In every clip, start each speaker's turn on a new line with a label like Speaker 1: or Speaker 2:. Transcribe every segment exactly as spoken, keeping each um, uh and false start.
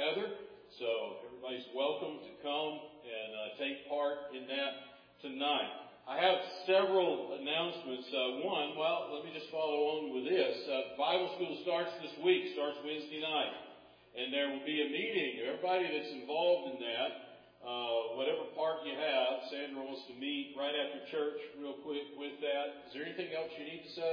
Speaker 1: together. So everybody's welcome to come and uh, take part in that tonight. I have several announcements. Uh, one, well, let me just follow on with this. Uh, Bible school starts this week, starts Wednesday night. And there will be a meeting. Everybody that's involved in that, uh, whatever part you have, Sandra wants to meet right after church real quick with that. Is there anything else you need to say?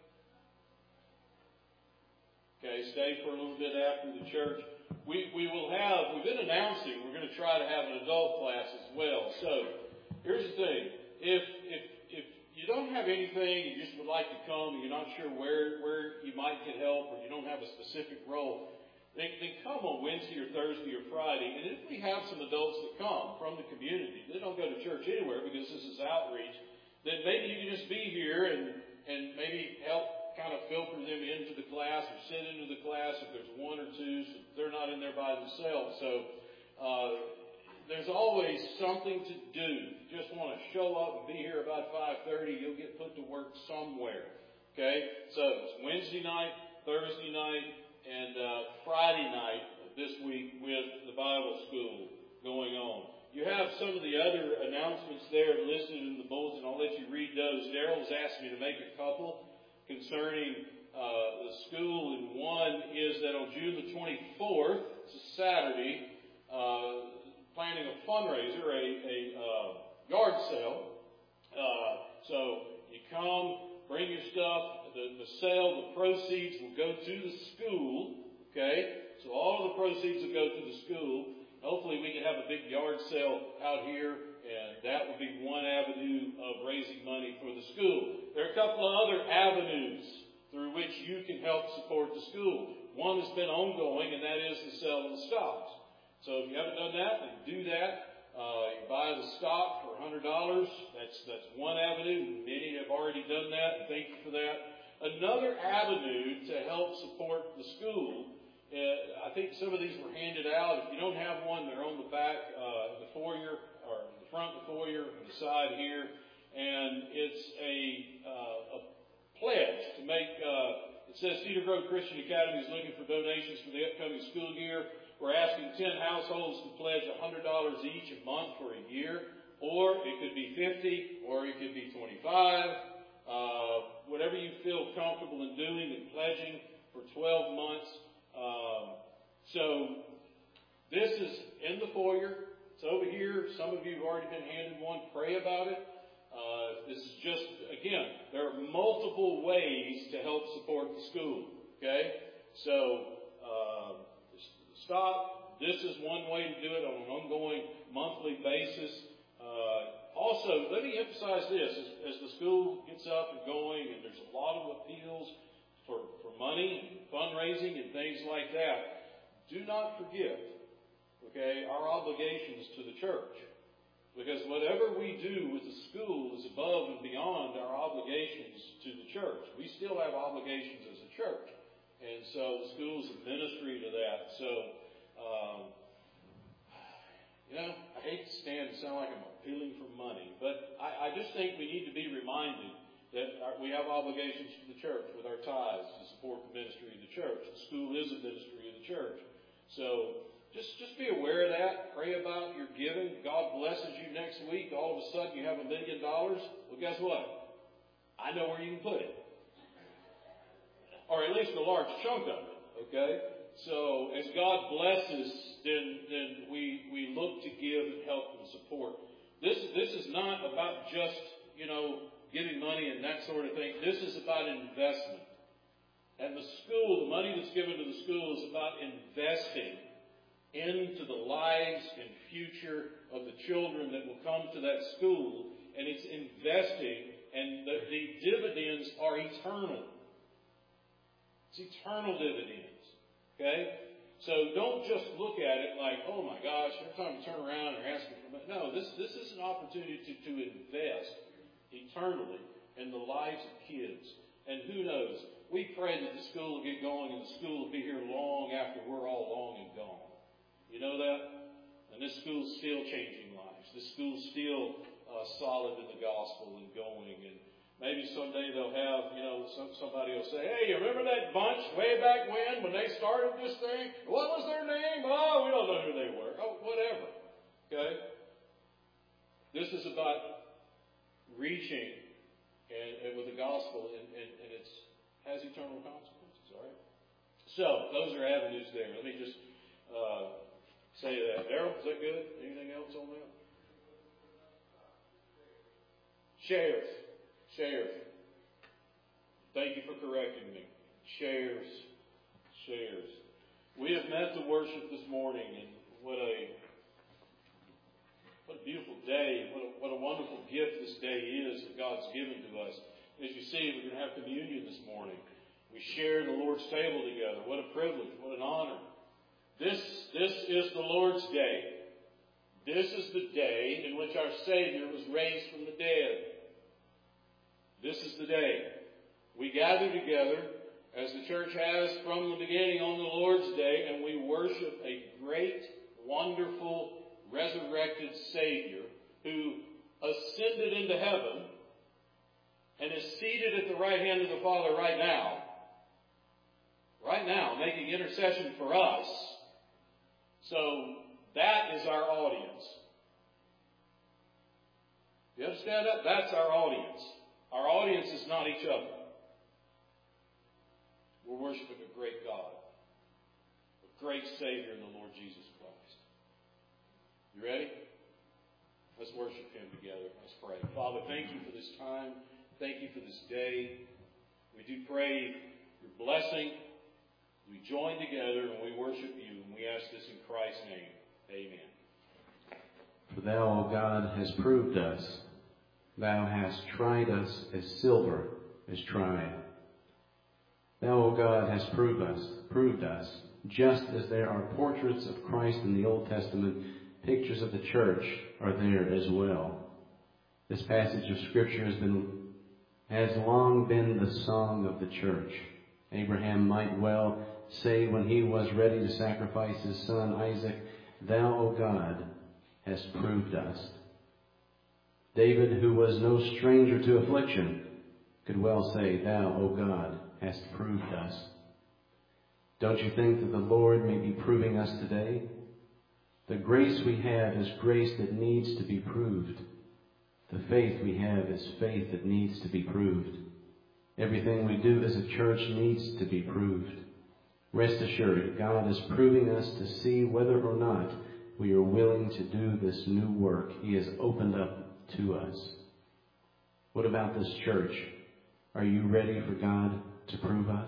Speaker 1: Okay, stay for a little bit after the church. We we will have, we've been announcing, we're going to try to have an adult class as well. So, here's the thing. If if if you don't have anything, you just would like to come, and you're not sure where, where you might get help, or you don't have a specific role, then, then come on Wednesday or Thursday or Friday. And if we have some adults that come from the community, they don't go to church anywhere because this is outreach, then maybe you can just be here and, and maybe help kind of filter them into the class or sit into the class if there's one or two, so they're not in there by themselves. So uh, there's always something to do. You just want to show up and be here about five thirty, you'll get put to work somewhere. Okay? So it's Wednesday night, Thursday night, and uh, Friday night this week with the Bible school going on. You have some of the other announcements there listed in the bulletin. I'll let you read those. Daryl has asked me to make a couple concerning uh, the school, and one is that on June the twenty-fourth, it's a Saturday, uh, planning a fundraiser, a, a uh, yard sale. Uh, so you come, bring your stuff. The, the sale, the proceeds will go to the school. Okay, so all of the proceeds will go to the school. Hopefully, we can have a big yard sale out here. And that would be one avenue of raising money for the school. There are a couple of other avenues through which you can help support the school. One has been ongoing, and that is the sale of the stocks. So if you haven't done that, then do that. Uh, you buy the stock for one hundred dollars. That's, that's one avenue. Many have already done that, and thank you for that. Another avenue to help support the school, uh, I think some of these were handed out. If you don't have one, they're on the back, uh, the foyer, or front, the foyer, and the side here, and it's a, uh, a pledge to make, uh, it says Cedar Grove Christian Academy is looking for donations for the upcoming school year. We're asking ten households to pledge one hundred dollars each a month for a year, or it could be fifty dollars, or it could be twenty-five dollars, uh, whatever you feel comfortable in doing and pledging for twelve months. Um, so this is in the foyer. It's over here. Some of you have already been handed one. Pray about it. Uh, this is just, again, there are multiple ways to help support the school. Okay? So, uh, stop. This is one way to do it on an ongoing monthly basis. Uh, also, let me emphasize this. As, as the school gets up and going, and there's a lot of appeals for, for money and fundraising and things like that, do not forget, okay, our obligations to the church. Because whatever we do with the school is above and beyond our obligations to the church. We still have obligations as a church. And so the school is a ministry to that. So, um, you know, I hate to stand and sound like I'm appealing for money, but I, I just think we need to be reminded that our, we have obligations to the church with our tithes to support the ministry of the church. The school is a ministry of the church. So, Just just be aware of that. Pray about your giving. God blesses you next week. All of a sudden you have a million dollars. Well, guess what? I know where you can put it. Or at least a large chunk of it. Okay? So as God blesses, then then we, we look to give and help and support. This this is not about just, you know, giving money and that sort of thing. This is about investment. And the school, the money that's given to the school is about investing into the lives and future of the children that will come to that school. And it's investing, and the, the dividends are eternal. It's eternal dividends. Okay? So don't just look at it like, oh my gosh, every time you turn around and ask for money. No, this, this is an opportunity to, to invest eternally in the lives of kids. And who knows? We pray that the school will get going, and the school will be here long after we're all long and gone. You know that? And this school's still changing lives. This school's still uh, solid in the gospel and going. And maybe someday they'll have, you know, some, somebody will say, hey, you remember that bunch way back when, when they started this thing? What was their name? Oh, we Okay? This is about reaching and, and with the gospel, and, and, and it has eternal consequences, all right? So, those are avenues there. Let me just uh, say that. Daryl, is that good? Anything else on that? Shares. Shares. Thank you for correcting me. Shares. Shares. We have met to worship this morning, and what a what a beautiful day. What a, what a wonderful gift this day is that God's given to us. As you see, we're going to have communion this morning. We share the Lord's table together. What a privilege. What an honor. This, this is the Lord's day. This is the day in which our Savior was raised from the dead. This is the day. We gather together, as the church has from the beginning on the Lord's Day, and we worship a great, wonderful, resurrected Savior who ascended into heaven and is seated at the right hand of the Father right now. Right now, making intercession for us. So, that is our audience. You understand that? That's our audience. Our audience is not each other. We're worshiping a great God, a great Savior in the Lord Jesus Christ. You ready? Let's worship Him together. Let's pray. Father, thank you for this time. Thank you for this day. We do pray your blessing. We join together and we worship you, and we ask this in Christ's name. Amen.
Speaker 2: For thou, O God, hast proved us. Thou hast tried us as silver is tried. Thou, O God, hast proved us, proved us, just as there are portraits of Christ in the Old Testament, pictures of the church are there as well. This passage of Scripture has been, has long been the song of the church. Abraham might well say when he was ready to sacrifice his son Isaac, Thou, O God, hast proved us. David, who was no stranger to affliction, could well say, Thou, O God, hast proved us. Don't you think that the Lord may be proving us today? The grace we have is grace that needs to be proved. The faith we have is faith that needs to be proved. Everything we do as a church needs to be proved. Rest assured, God is proving us to see whether or not we are willing to do this new work He has opened up to us. What about this church? Are you ready for God to prove us?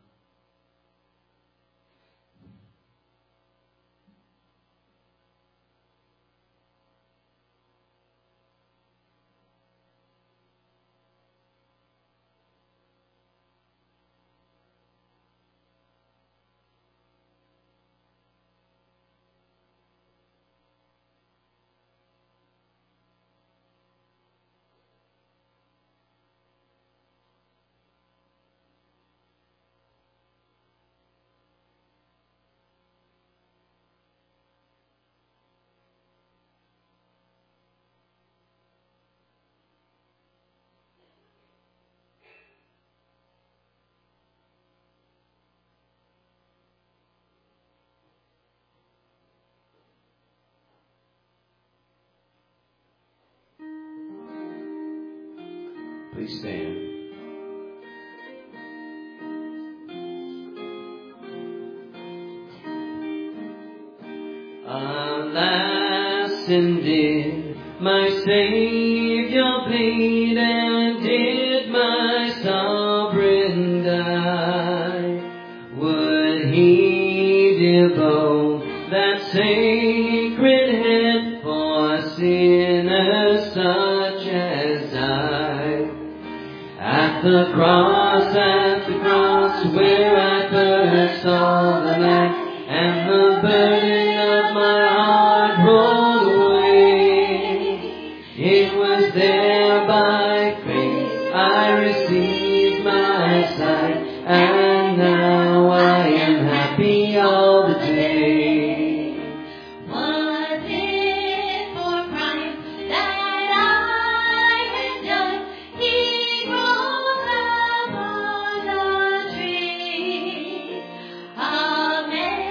Speaker 2: Please stand. Alas, indeed, my Savior paid, and did my sovereign die? Would He devote that sacred head for sinners such as I? At the cross, at the cross, where I first saw the light, and the burden of my heart rolled away. It was there by faith I received my sight, and now I am happy all the day.
Speaker 3: Amen.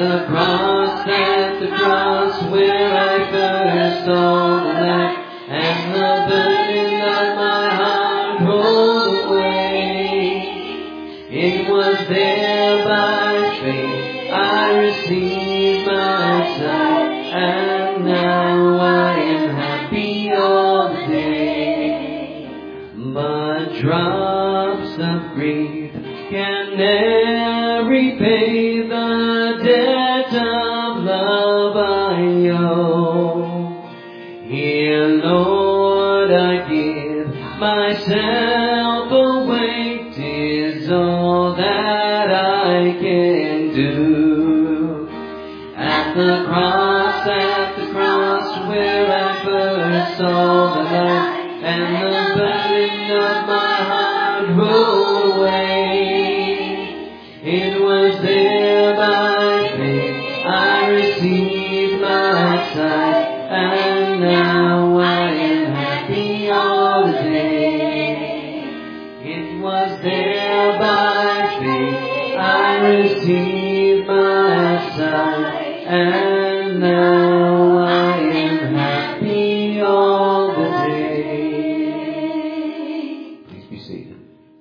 Speaker 3: the cross, at the cross where I first saw the light, and the burden of my heart rolled away. It was there by faith I received my sight, and now I am happy all the day. But drops of grief can never repay the debt of love I owe. Here, Lord, I give myself away. 'Tis all that I can do. At the cross, at the cross where I first saw the light, and the burden of my heart rolled away. It was there by faith I received my sight, and now I am happy all the day. It was there by faith I received my sight, and now I am happy all the day.
Speaker 2: Please be seated.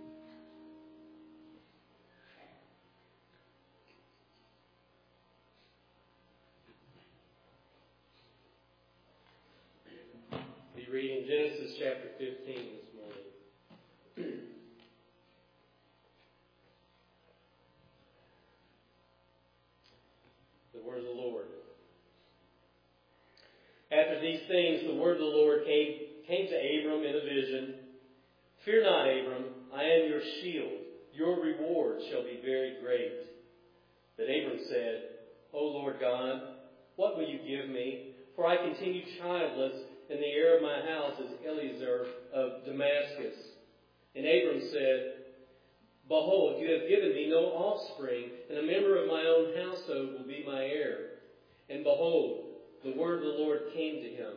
Speaker 4: Be reading Genesis chapter fifteen this morning. The word of the Lord. After these things, the word of the Lord came, came to Abram in a vision. Fear not, Abram, I am your shield. Your reward shall be very great. But Abram said, O Lord God, what will you give me? For I continue childless, and the heir of my house is Eliezer of Damascus. And Abram said, Behold, you have given me no offspring, and a member of my own household will be my heir. And behold, the word of the Lord came to him.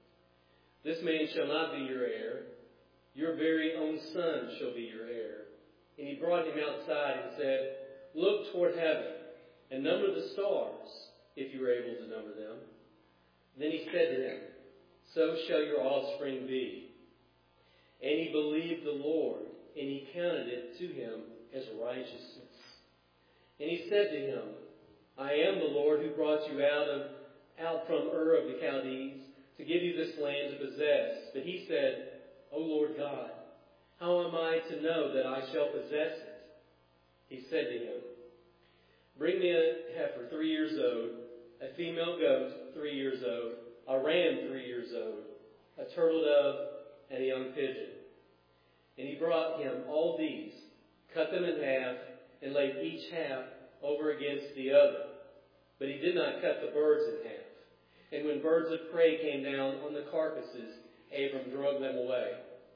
Speaker 4: This man shall not be your heir. Your very own son shall be your heir. And he brought him outside and said, Look toward heaven, and number the stars, if you are able to number them. Then he said to him, So shall your offspring be. And he believed the Lord, and he counted it to him as righteousness. And he said to him, I am the Lord who brought you out of out from Ur of the Chaldees to give you this land to possess. But he said, O Lord God, how am I to know that I shall possess it? He said to him, Bring me a heifer three years old, a female goat three years old, a ram three years old, a turtle dove, and a young pigeon. And he brought him all these, cut them in half, and laid each half over against the other. But he did not cut the birds in half. And when birds of prey came down on the carcasses, Abram drove them away.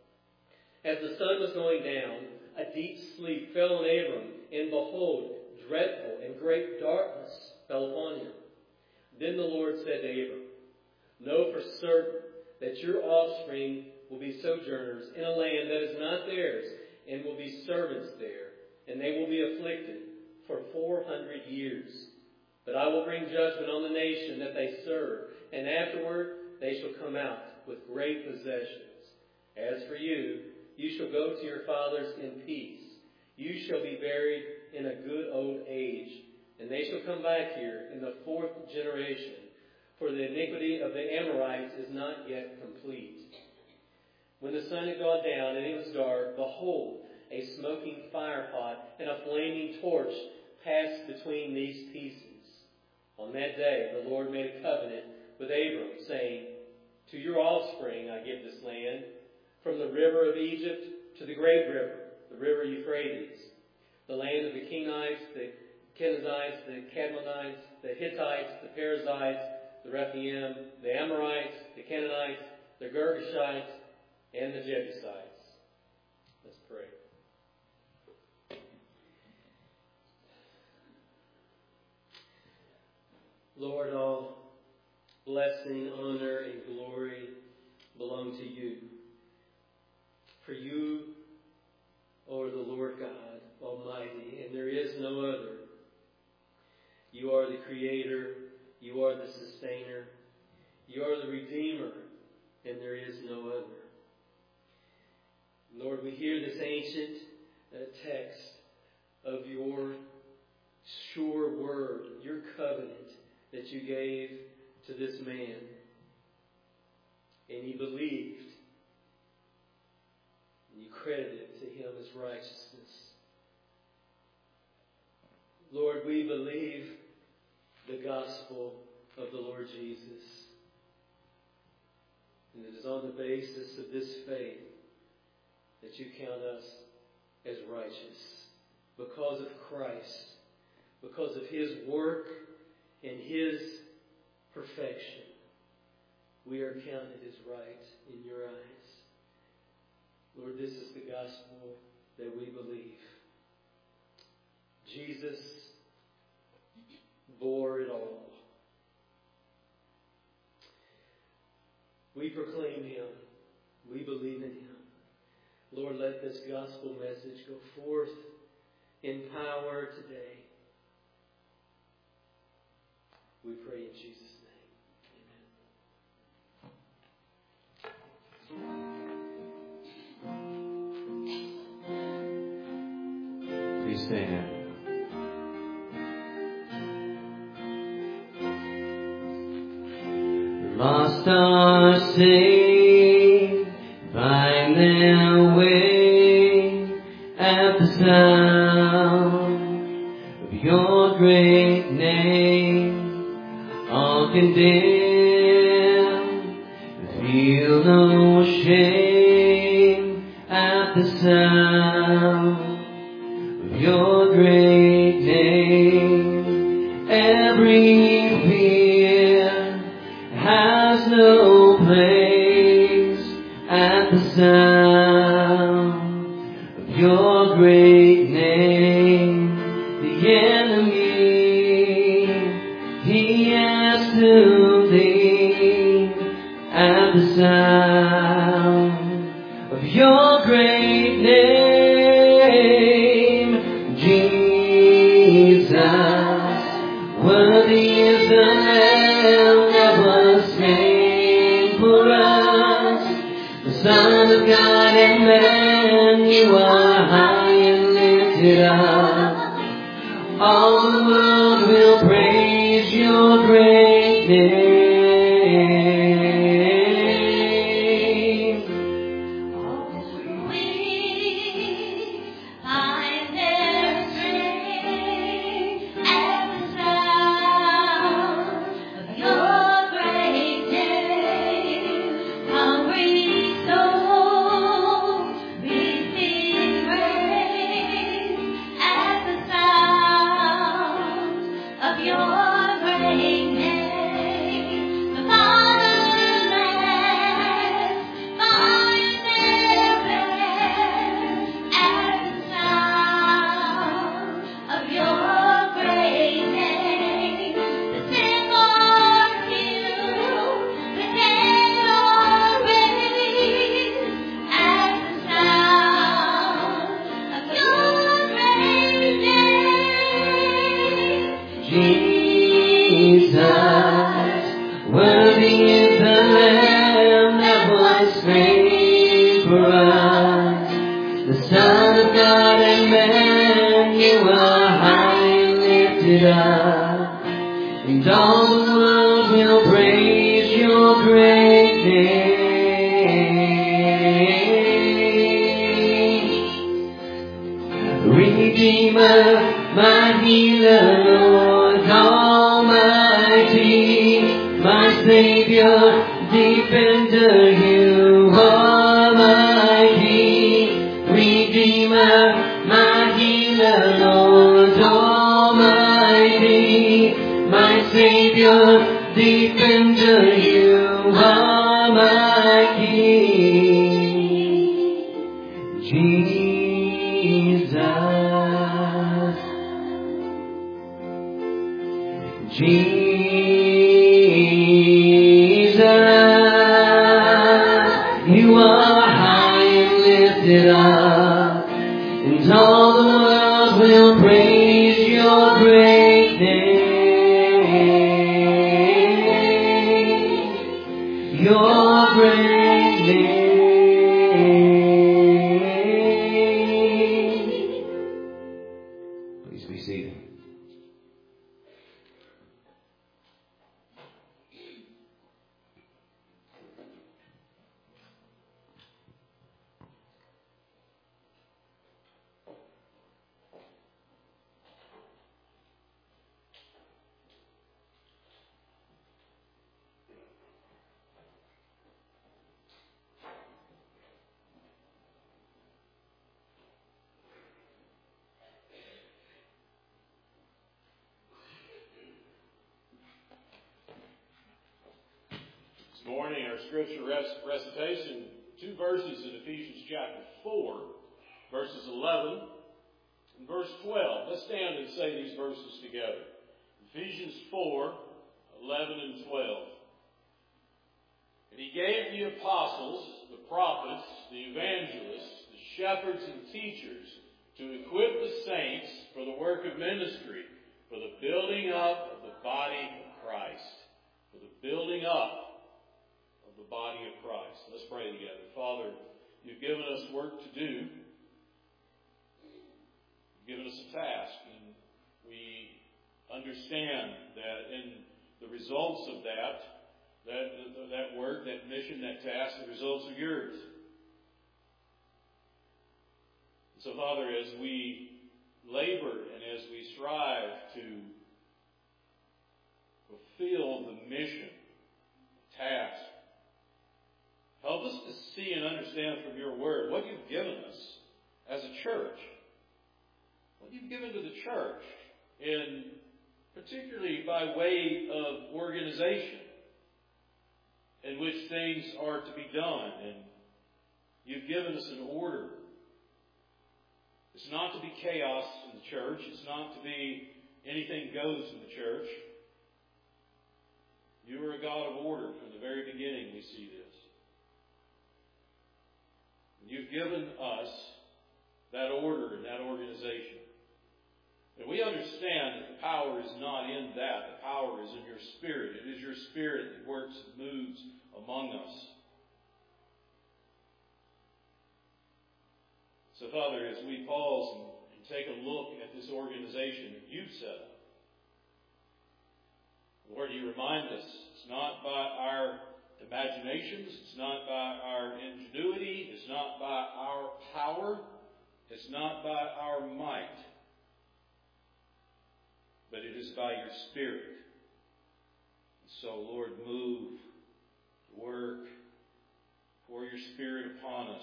Speaker 4: As the sun was going down, a deep sleep fell on Abram, and behold, dreadful and great darkness fell upon him. Then the Lord said to Abram, Know for certain that your offspring will be sojourners in a land that is not theirs, and will be servants there, and they will be afflicted for four hundred years. But I will bring judgment on the nation that they serve, and afterward they shall come out with great possessions. As for you, you shall go to your fathers in peace. You shall be buried in a good old age, and they shall come back here in the fourth generation, for the iniquity of the Amorites is not yet complete. When the sun had gone down and it was dark, behold, a smoking firepot and a flaming torch passed between these pieces. On that day, the Lord made a covenant with Abram, saying, To your offspring I give this land, from the river of Egypt to the great river, the river Euphrates, the land of the Kenites, the Kenizzites, the Cadmonites, the Hittites, the Perizzites, the Rephaim, the Amorites, the Canaanites, the Girgashites, and the Jebusites. Let's pray. Lord, all blessing, honor, and glory belong to you. For you are the Lord God Almighty, and there is no other. You are the Creator. You are the Sustainer. You are the Redeemer, and there is no other. Lord, we hear this ancient uh, text of your sure word, your covenant that you gave to this man. And he believed. And you credited to him as righteousness. Lord, we believe the gospel of the Lord Jesus. And it is on the basis of this faith that you count us as righteous. Because of Christ. Because of His work and His perfection. We are counted as right in your eyes. Lord, this is the gospel that we believe. Jesus bore it all. We proclaim Him. We believe in Him. Lord, let this gospel message go forth in power today. We pray in Jesus' name. Amen.
Speaker 2: Please stand.
Speaker 3: Lost are saved, find their way at the sound of your great name. All condemned, feel no shame at the sound of your great name. Every has no place at the sound of your great name. The enemy, he has to leave at the sound of your great name. Jesus, worthy is the Lamb that was slain for us. The Son of God and man, you are high and lifted up. All the world will praise your great name. And all the world will praise your great name. Redeemer, my healer, Lord Almighty, my Savior, defender, you are my King. Redeemer, my healer, Lord Almighty, my Savior, defender, you are my King. Jesus, Jesus, you are high and lifted up, and all the world will praise your great name.
Speaker 2: Please be seated.
Speaker 1: This morning, our scripture rec- recitation, two verses in Ephesians chapter four, verses eleven and verse twelve. Let's stand and say these verses together. Ephesians four, eleven and twelve. And he gave the apostles, the prophets, the evangelists, the shepherds and teachers to equip the saints for the work of ministry, for the building up of the body of Christ. For the building up of the body of Christ. Let's pray together. Father, you've given us work to do. You've given us a task, and we understand that in the results of that, that, that work, that mission, that task, the results are yours. So, Father, as we labor and as we strive to fulfill the mission, task, help us to see and understand from your word what you've given us as a church. What you've given to the church, in particularly by way of organization, in which things are to be done. And you've given us an order. It's not to be chaos in the church. It's not to be anything goes in the church. You are a God of order. From the very beginning we see this. You've given us that order and that organization. And we understand that the power is not in that. The power is in your Spirit. It is your Spirit that works and moves among us. So, Father, as we pause and, and take a look at this organization that you've set up, Lord, you remind us it's not by our imaginations, it's not by our ingenuity, it's not by our power, it's not by our might, but it is by your Spirit. So, Lord, move, work, pour your Spirit upon us.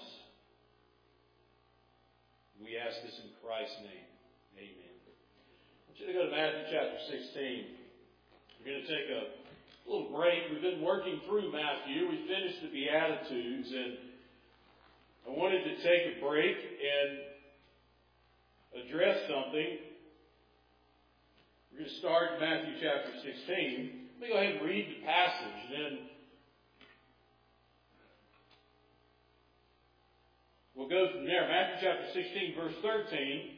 Speaker 1: We ask this in Christ's name. Amen. I want you to go to Matthew chapter sixteen. We're going to take a little break. We've been working through Matthew. We finished the Beatitudes, and I wanted to take a break and address something. We're going to start in Matthew chapter sixteen. Let me go ahead and read the passage, and then we'll go from there. Matthew chapter sixteen, verse thirteen.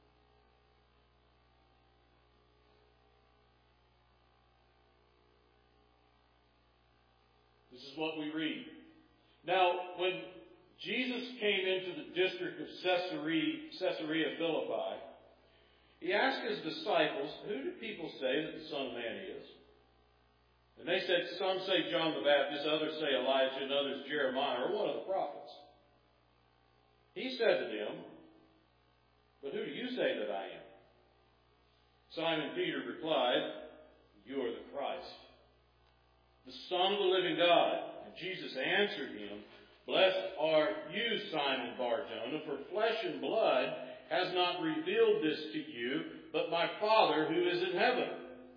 Speaker 1: This is what we read. Now, when Jesus came into the district of Caesarea, Caesarea Philippi, he asked his disciples, "Who do people say that the Son of Man is?" And they said, "Some say John the Baptist, others say Elijah, and others Jeremiah, or one of the prophets." He said to them, "But who do you say that I am?" Simon Peter replied, "You are the Christ, the Son of the living God." And Jesus answered him, "Blessed are you, Simon Bar-Jonah, for flesh and blood has not revealed this to you, but my Father who is in heaven."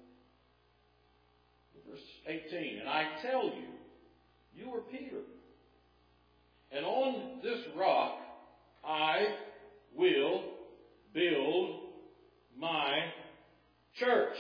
Speaker 1: Verse eighteen, "And I tell you, you are Peter, and on this rock I will build my church."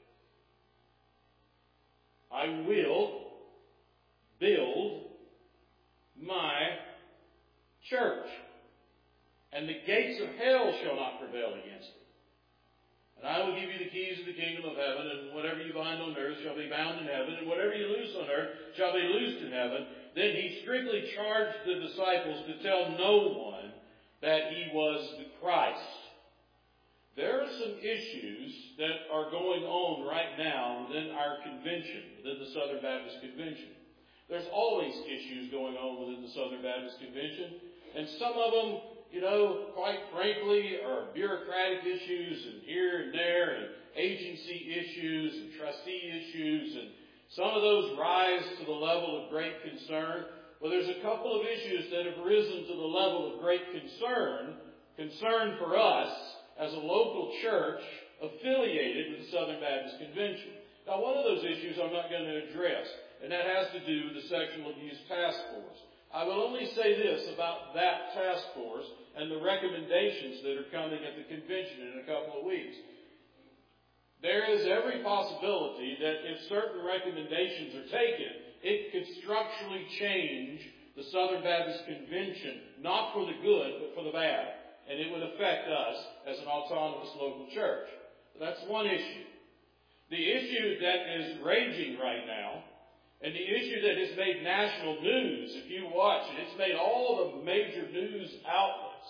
Speaker 1: I will build my church, and the gates of hell shall not prevail against it. And I will give you the keys of the kingdom of heaven, and whatever you bind on earth shall be bound in heaven, and whatever you loose on earth shall be loosed in heaven. then he strictly charged the disciples to tell no one that he was the Christ. There are some issues that are going on right now within our convention, within the Southern Baptist Convention. There's always issues going on within the Southern Baptist Convention, and some of them, you know, quite frankly, are bureaucratic issues and here and there, and agency issues and trustee issues, and some of those rise to the level of great concern. Well, there's a couple of issues that have risen to the level of great concern, concern for us as a local church affiliated with the Southern Baptist Convention. Now, one of those issues I'm not going to address, and that has to do with the Sexual Abuse Task Force. I will only say this about that task force and the recommendations that are coming at the convention in a couple of weeks. There is every possibility that if certain recommendations are taken, it could structurally change the Southern Baptist Convention, not for the good, but for the bad. And it would affect us as an autonomous local church. That's one issue. The issue that is raging right now, and the issue that has made national news, if you watch it, it's made all the major news outlets,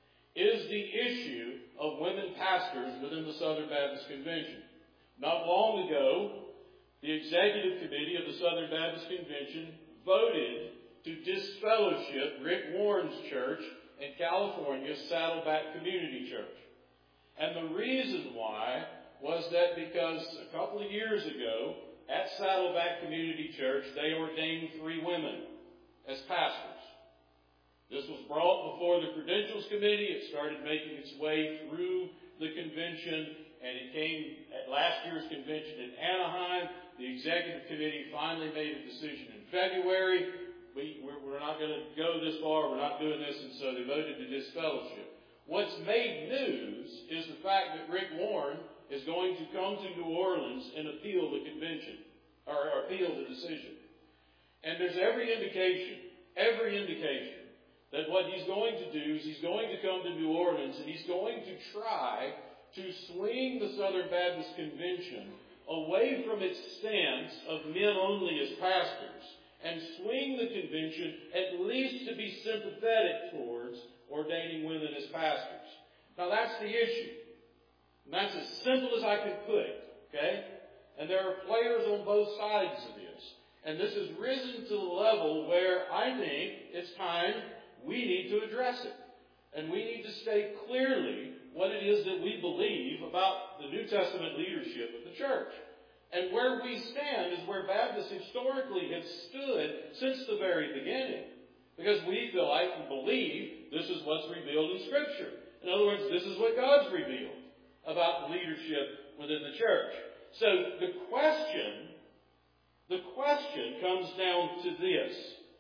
Speaker 1: is the issue of women pastors within the Southern Baptist Convention. Not long ago, the Executive Committee of the Southern Baptist Convention voted to disfellowship Rick Warren's church in California, Saddleback Community Church. And the reason why was that because a couple of years ago, at Saddleback Community Church, they ordained three women as pastors. This was brought before the Credentials Committee. It started making its way through the convention, and it came at last year's convention in Anaheim. The Executive Committee finally made a decision in February. We, we're, we're not going to go this far. We're not doing this, and so they voted to disfellowship. What's made news is the fact that Rick Warren is going to come to New Orleans and appeal the convention, or, or appeal the decision. And there's every indication, every indication, that what he's going to do is he's going to come to New Orleans and he's going to try to swing the Southern Baptist Convention away from its stance of men only as pastors and swing the convention at least to be sympathetic towards ordaining women as pastors. Now that's the issue. And that's as simple as I can put it. Okay? And there are players on both sides of this. And this has risen to the level where I think it's time we need to address it. And we need to state clearly what it is that we believe about the New Testament leadership of the church. And where we stand is where Baptists historically have stood since the very beginning. Because we feel like and believe this is what's revealed in Scripture. In other words, this is what God's revealed about the leadership within the church. So the question, the question comes down to this.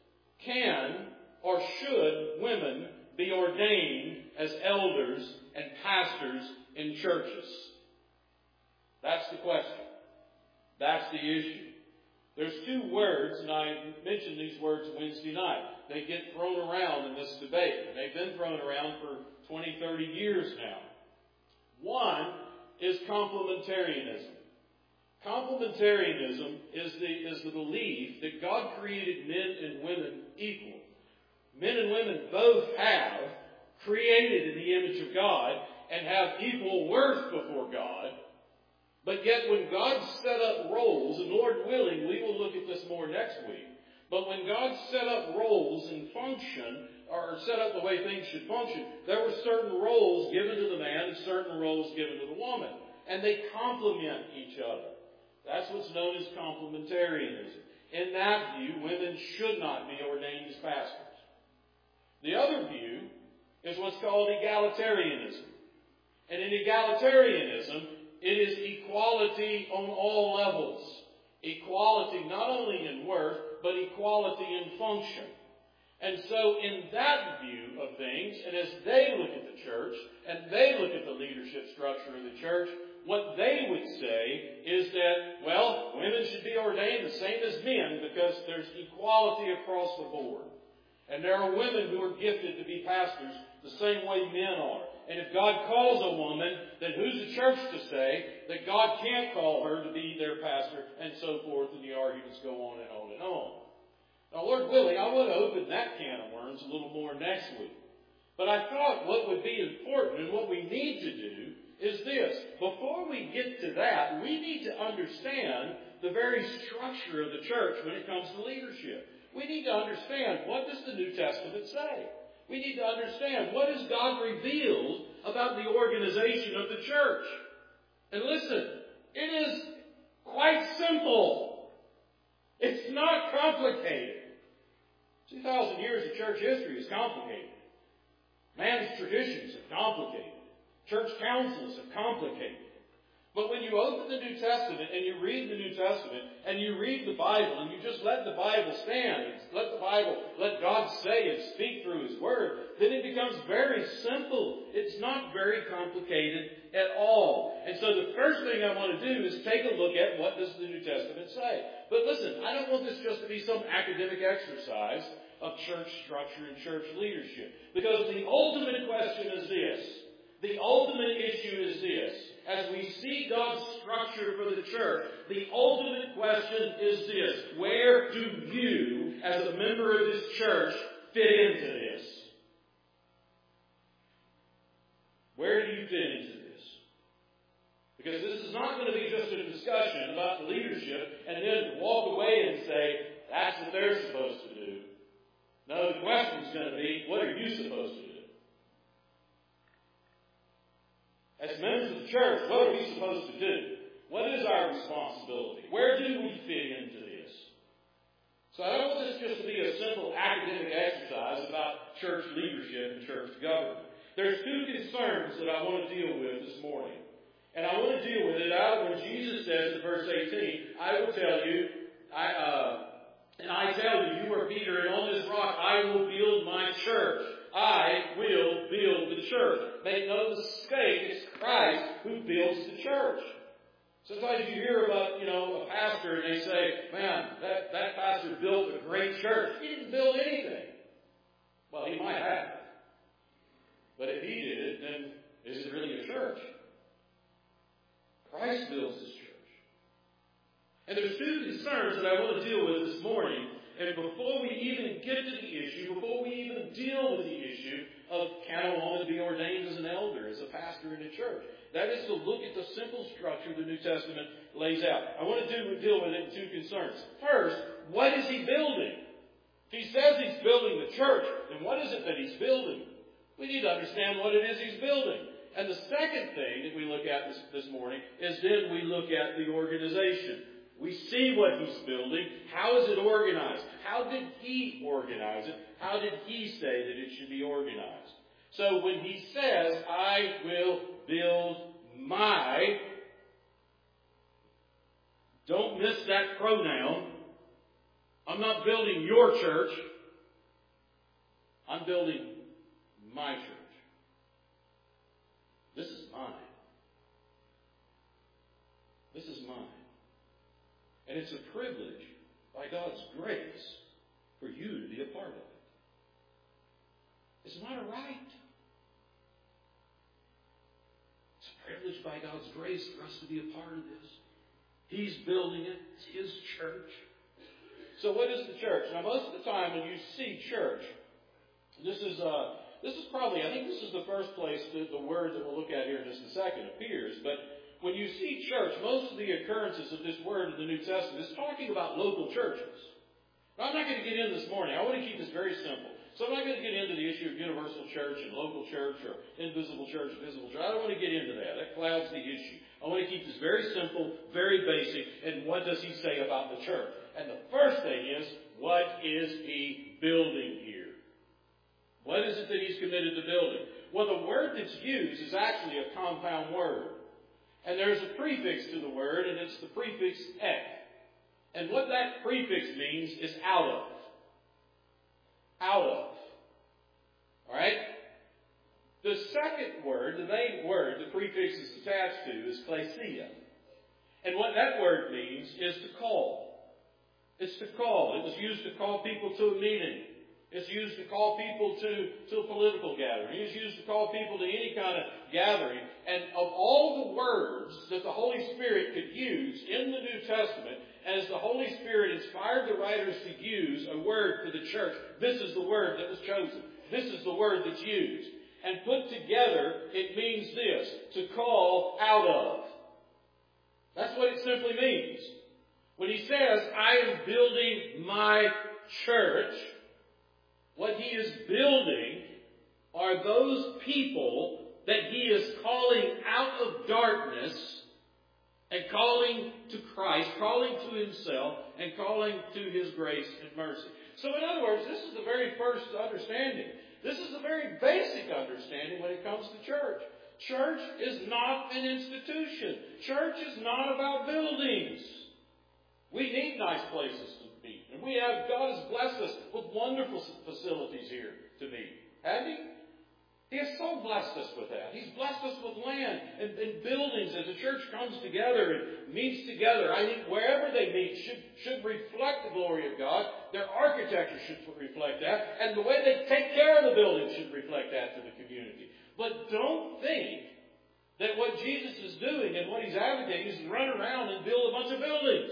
Speaker 1: Can or should women be ordained as elders and pastors in churches? That's the question. That's the issue. There's two words, and I mentioned these words Wednesday night. They get thrown around in this debate. And they've been thrown around for twenty, thirty years now. One is complementarianism. Complementarianism is the, is the belief that God created men and women equal. Men and women both have created in the image of God and have equal worth before God. But yet when God set up roles, and Lord willing, we will look at this more next week, but when God set up roles and function, or set up the way things should function, there were certain roles given to the man and certain roles given to the woman. And they complement each other. That's what's known as complementarianism. In that view, women should not be ordained as pastors. The other view is what's called egalitarianism. And in egalitarianism, it is equality on all levels. Equality not only in worth, but equality in function. And so in that view of things, and as they look at the church, and they look at the leadership structure of the church, what they would say is that, well, women should be ordained the same as men because there's equality across the board. And there are women who are gifted to be pastors the same way men are. And if God calls a woman, then who's the church to say that God can't call her to be their pastor, and so forth, and the arguments go on and on and on. Now, Lord willing, I want to open that can of worms a little more next week. But I thought what would be important and what we need to do is this. Before we get to that, we need to understand the very structure of the church when it comes to leadership. We need to understand, what does the New Testament say? We need to understand, what has God revealed about the organization of the church? And listen, it is quite simple. It's not complicated. two thousand years of church history is complicated. Man's traditions are complicated. Church councils are complicated. But when you open the New Testament and you read the New Testament and you read the Bible and you just let the Bible stand, and let the Bible, let God say and speak through His Word, then it becomes very simple. It's not very complicated at all. And so the first thing I want to do is take a look at what does the New Testament say. But listen, I don't want this just to be some academic exercise of church structure and church leadership. Because the ultimate question is this. The ultimate issue is this. As we see God's structure for the church, the ultimate question is this. Where do you, as a member of this church, fit into this? Where do you fit into this? Because this is not going to be just a discussion about the leadership and then walk away and say, that's what they're supposed to do. No, the question is going to be, what are you supposed to do? As members of the church, what are we supposed to do? What is our responsibility? Where do we fit into this? So I don't want this just to be a simple academic exercise about church leadership and church government. There's two concerns that I want to deal with this morning. And I want to deal with it out of when Jesus says in verse eighteen, I will tell you, I, uh, and I tell you, you are Peter, and on this rock I will build my church. I will build the church. Make no mistake, it's Christ who builds the church. Sometimes you hear about, you know, a pastor and they say, man, that, that pastor built a great church. He didn't build anything. Well, he might have. But if he did it, then is it really a church? Christ builds his church. And there's two concerns that I want to deal with this morning. And before we even get to the issue, before we even deal with the issue of can a woman be ordained as an elder, as a pastor in a church, that is to look at the simple structure the New Testament lays out. I want to do, deal with it in two concerns. First, what is he building? If he says he's building the church, then what is it that he's building? We need to understand what it is he's building. And the second thing that we look at this, this morning is then we look at the organization. We see what he's building. How is it organized? How did he organize it? How did he say that it should be organized? So when he says, I will build my, don't miss that pronoun. I'm not building your church. I'm building my church. This is mine. This is mine. And it's a privilege, by God's grace, for you to be a part of it. It's not a right. It's a privilege by God's grace for us to be a part of this. He's building it. It's His church. So what is the church? Now, most of the time when you see church, this is uh, this is probably, I think this is the first place that the word that we'll look at here in just a second appears. But when you see church, most of the occurrences of this word in the New Testament is talking about local churches. Now, I'm not going to get in this morning. I want to keep this very simple. So I'm not going to get into the issue of universal church and local church or invisible church, visible church. I don't want to get into that. That clouds the issue. I want to keep this very simple, very basic. And what does he say about the church? And the first thing is, what is he building here? What is it that he's committed to building? Well, the word that's used is actually a compound word. And there's a prefix to the word, and it's the prefix ek. And what that prefix means is out of. Out of. Alright? The second word, the main word the prefix is attached to is klesia. And what that word means is to call. It's to call. It was used to call people to a meeting. It's used to call people to, to a political gathering. It's used to call people to any kind of gathering. And of all the words that the Holy Spirit could use in the New Testament as the Holy Spirit inspired the writers to use a word for the church, this is the word that was chosen. This is the word that's used. And put together, it means this, to call out of. That's what it simply means. When he says, I am building my church, what he is building are those people that he is calling out of darkness and calling to Christ, calling to himself, and calling to his grace and mercy. So in other words, this is the very first understanding. This is the very basic understanding when it comes to church. Church is not an institution. Church is not about buildings. We need nice places to meet. And we have, God has blessed us with wonderful facilities here to meet. Hasn't He? He has so blessed us with that. He's blessed us with land and, and buildings as the church comes together and meets together. I think wherever they meet should, should reflect the glory of God. Their architecture should reflect that. And the way they take care of the building should reflect that to the community. But don't think that what Jesus is doing and what He's advocating is run around and build a bunch of buildings.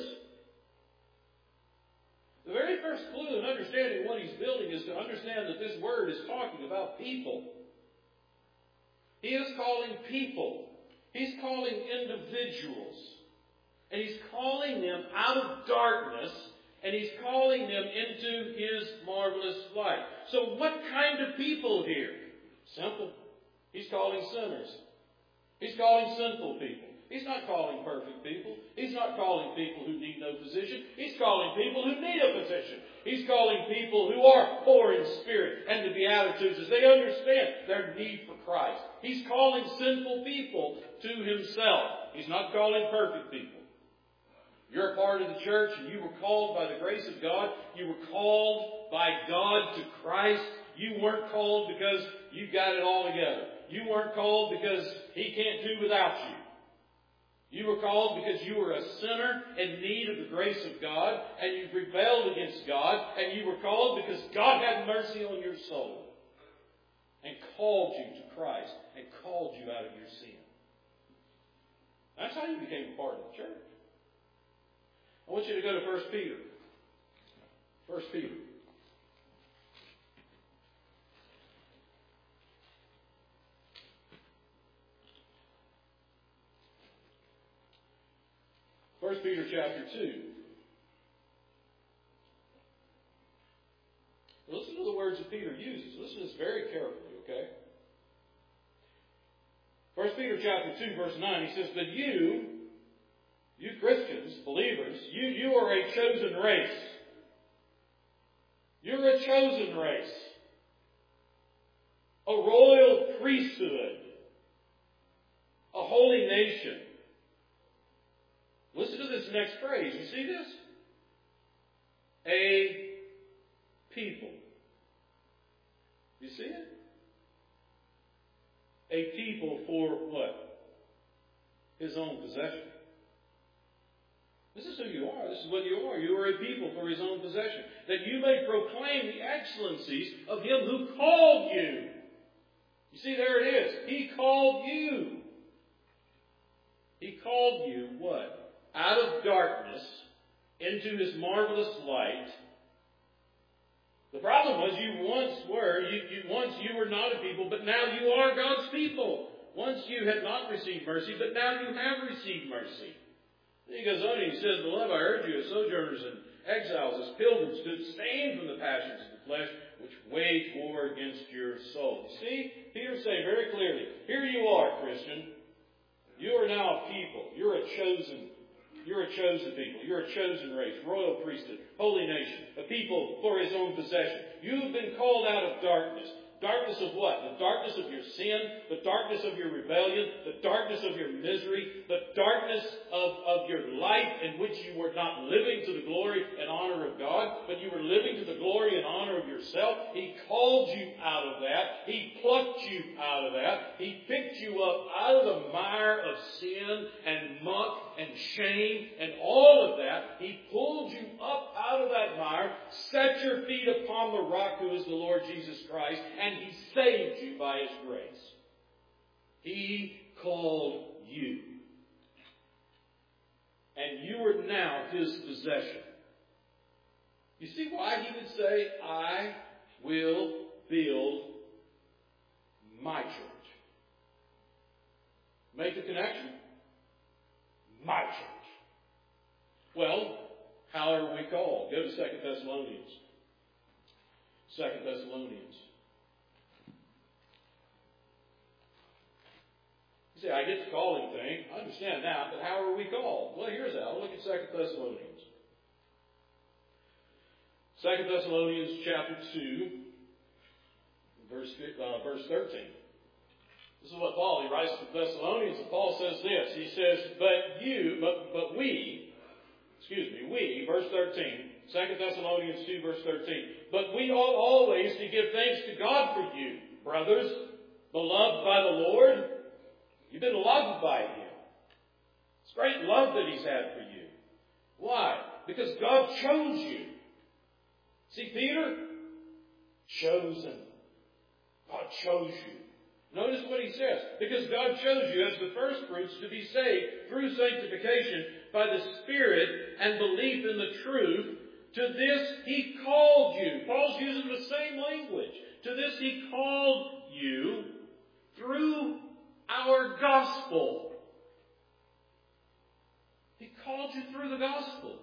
Speaker 1: The very first clue in understanding what He's building is to understand that this word is talking about people. He is calling people. He's calling individuals. And He's calling them out of darkness, and He's calling them into His marvelous light. So what kind of people here? Simple. He's calling sinners. He's calling sinful people. He's not calling perfect people. He's not calling people who need no position. He's calling people who need a position. He's calling people who are poor in spirit and the Beatitudes as they understand their need for Christ. He's calling sinful people to Himself. He's not calling perfect people. You're a part of the church and you were called by the grace of God. You were called by God to Christ. You weren't called because you got it all together. You weren't called because He can't do without you. You were called because you were a sinner in need of the grace of God, and you've rebelled against God, and you were called because God had mercy on your soul and called you to Christ and called you out of your sin. That's how you became a part of the church. I want you to go to First Peter. First Peter. First Peter chapter two. Listen to the words that Peter uses. Listen to this very carefully, okay? First Peter chapter two, verse nine, he says, But you, you Christians, believers, you, you are a chosen race. You're a chosen race. A royal priesthood. A holy nation. Listen to this next phrase. You see this? A people. You see it? A people for what? His own possession. This is who you are. This is what you are. You are a people for His own possession. That you may proclaim the excellencies of Him who called you. You see, there it is. He called you. He called you what? Out of darkness into His marvelous light. The problem was you once were, you, you once you were not a people, but now you are God's people. Once you had not received mercy, but now you have received mercy. Then he goes on and he says, Beloved, I urge you as sojourners and exiles, as pilgrims, to abstain from the passions of the flesh, which wage war against your soul. You see, Peter's saying very clearly, here you are, Christian. You are now a people. You're a chosen You're a chosen people. You're a chosen race, royal priesthood, holy nation, a people for His own possession. You've been called out of darkness. Darkness of what? The darkness of your sin, the darkness of your rebellion, the darkness of your misery, the darkness of, of your life in which you were not living to the glory and honor of God, but you were living to the glory and honor of yourself. He called you out of that. He plucked you out of that. He picked you up out of the mire of sin and muck and shame and all of that. He pulled you up out of that mire, set your feet upon the rock who is the Lord Jesus Christ, and He saved you by His grace. He called you. and you are now His possession. You see why He would say, I will build my church. Make the connection? My church. Well, how are we called? Go to Second Thessalonians. Second Thessalonians. You say, I get the calling thing. I understand that, but how are we called? Well, here's how. Look at Second Thessalonians. Second Thessalonians chapter two, verse, uh, verse thirteen. This is what Paul, he writes to the Thessalonians, and Paul says this. He says, but you, but, but we, excuse me, we, verse thirteen, Second Thessalonians two, verse thirteen, but we ought always to give thanks to God for you, brothers, beloved by the Lord. You've been loved by Him. It's great love that He's had for you. Why? Because God chose you. See, Peter? Chosen. God chose you. Notice what he says. Because God chose you as the first fruits to be saved through sanctification by the Spirit and belief in the truth. To this He called you. Paul's using the same language. To this He called you through our gospel. He called you through the gospel.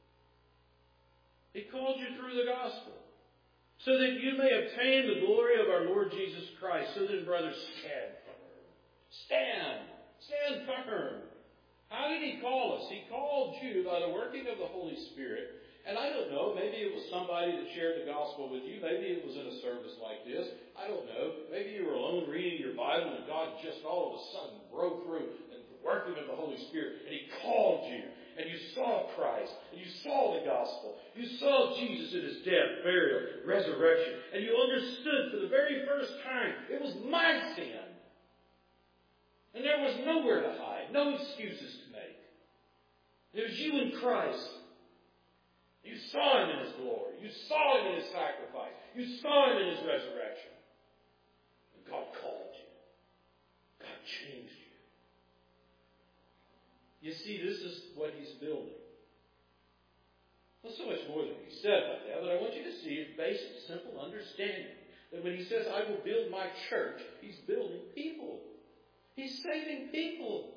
Speaker 1: He called you through the gospel. So that you may obtain the glory of our Lord Jesus Christ. So then, brothers, stand firm. Stand. Stand firm. How did He call us? He called you by the working of the Holy Spirit. And I don't know, maybe it was somebody that shared the gospel with you. Maybe it was in a service like this. I don't know. Maybe you were alone reading your Bible and God just all of a sudden broke through and the working of the Holy Spirit. And He called you. And you saw Christ. And you saw the gospel. You saw Jesus in His death, burial, resurrection. And you understood for the very first time, it was my sin. And there was nowhere to hide. No excuses to make. It was you in Christ. You saw Him in His glory. You saw Him in His sacrifice. You saw Him in His resurrection. And God called you. God changed you. You see, this is what He's building. Well, so much more than He said about that, but I want you to see a basic, simple understanding. That when He says, I will build my church, He's building people. He's saving people.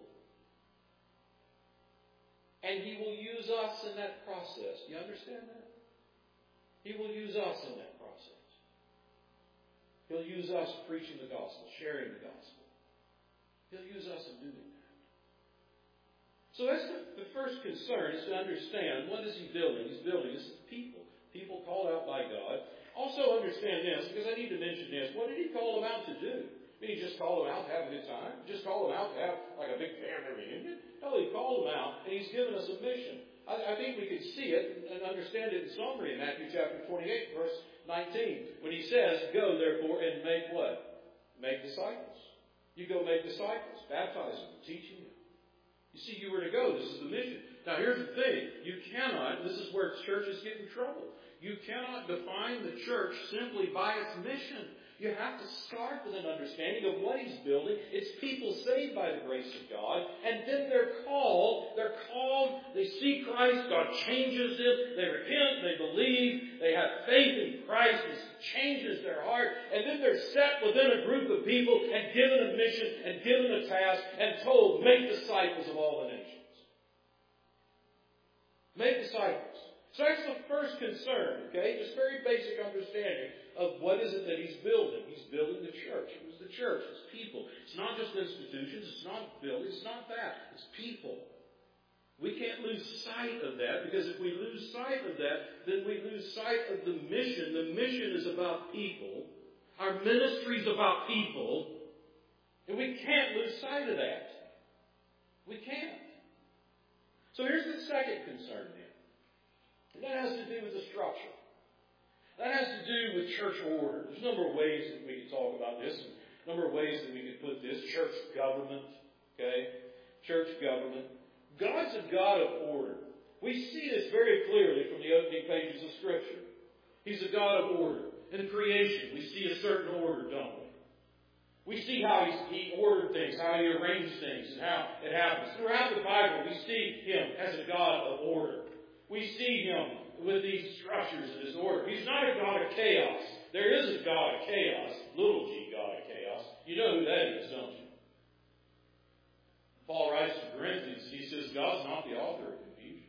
Speaker 1: And He will use us in that process. Do you understand that? He will use us in that process. He'll use us preaching the gospel, sharing the gospel. He'll use us in doing that. So that's the, the first concern, is to understand, what is He building? He's building this people. People called out by God. Also understand this, because I need to mention this. What did He call them out to do? Did He just call them out to have a good time? Just call them out to have like a big family reunion? No, He called them out, and He's given us a mission. I, I think we could see it and understand it in summary in Matthew chapter twenty-eight, verse nineteen. When He says, go therefore and make what? Make disciples. You go make disciples, baptizing them, teaching them. You see, you were to go. This is the mission. Now, here's the thing. You cannot, this is where churches get in trouble. You cannot define the church simply by its mission. You have to start with an understanding of what He's building. It's people saved by the grace of God. And then they're called. They're called. They see Christ. God changes them. They repent. They believe. They have faith in Christ. He changes their heart. And then they're set within a group of people and given a mission and given a task and told, make disciples of all the nations. Make disciples. So that's the first concern, okay? Just very basic understanding of what is it that He's building. He's building the church. It was the church. It's people. It's not just institutions. It's not buildings. It's not that. It's people. We can't lose sight of that, because if we lose sight of that, then we lose sight of the mission. The mission is about people. Our ministry is about people. And we can't lose sight of that. We can't. So here's the second concern then. And that has to do with the structure. That has to do with church order. There's a number of ways that we can talk about this. A number of ways that we can put this. Church government. Okay? Church government. God's a God of order. We see this very clearly from the opening pages of Scripture. He's a God of order. In creation, we see a certain order, don't we? We see how he, he ordered things, how he arranged things, and how it happens. Throughout the Bible, we see him as a God of order. We see him with these structures and his order. He's not a God of chaos. There is a God of chaos, little g God of chaos. You know who that is, don't you? Paul writes to Corinthians, he says, God's not the author of confusion.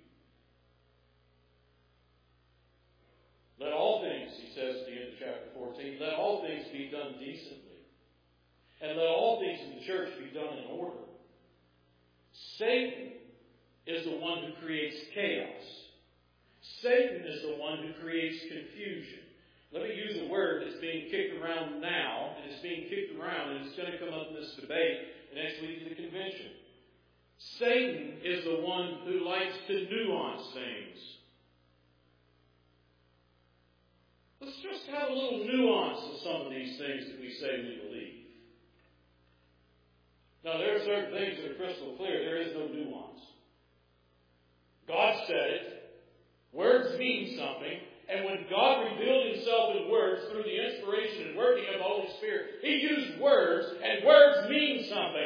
Speaker 1: Let all things, he says at the end of chapter fourteen, let all things be done decently. And let all things in the church be done in order. Satan is the one who creates chaos. Satan is the one who creates confusion. Let me use a word that's being kicked around now, and it's being kicked around, and it's going to come up in this debate next week in the convention. Satan is the one who likes to nuance things. Let's just have a little nuance to some of these things that we say we believe. Now, there are certain things that are crystal clear. There is no nuance. God said it. Words mean something. And when God revealed himself in words through the inspiration and working of the Holy Spirit, he used words, and words mean something.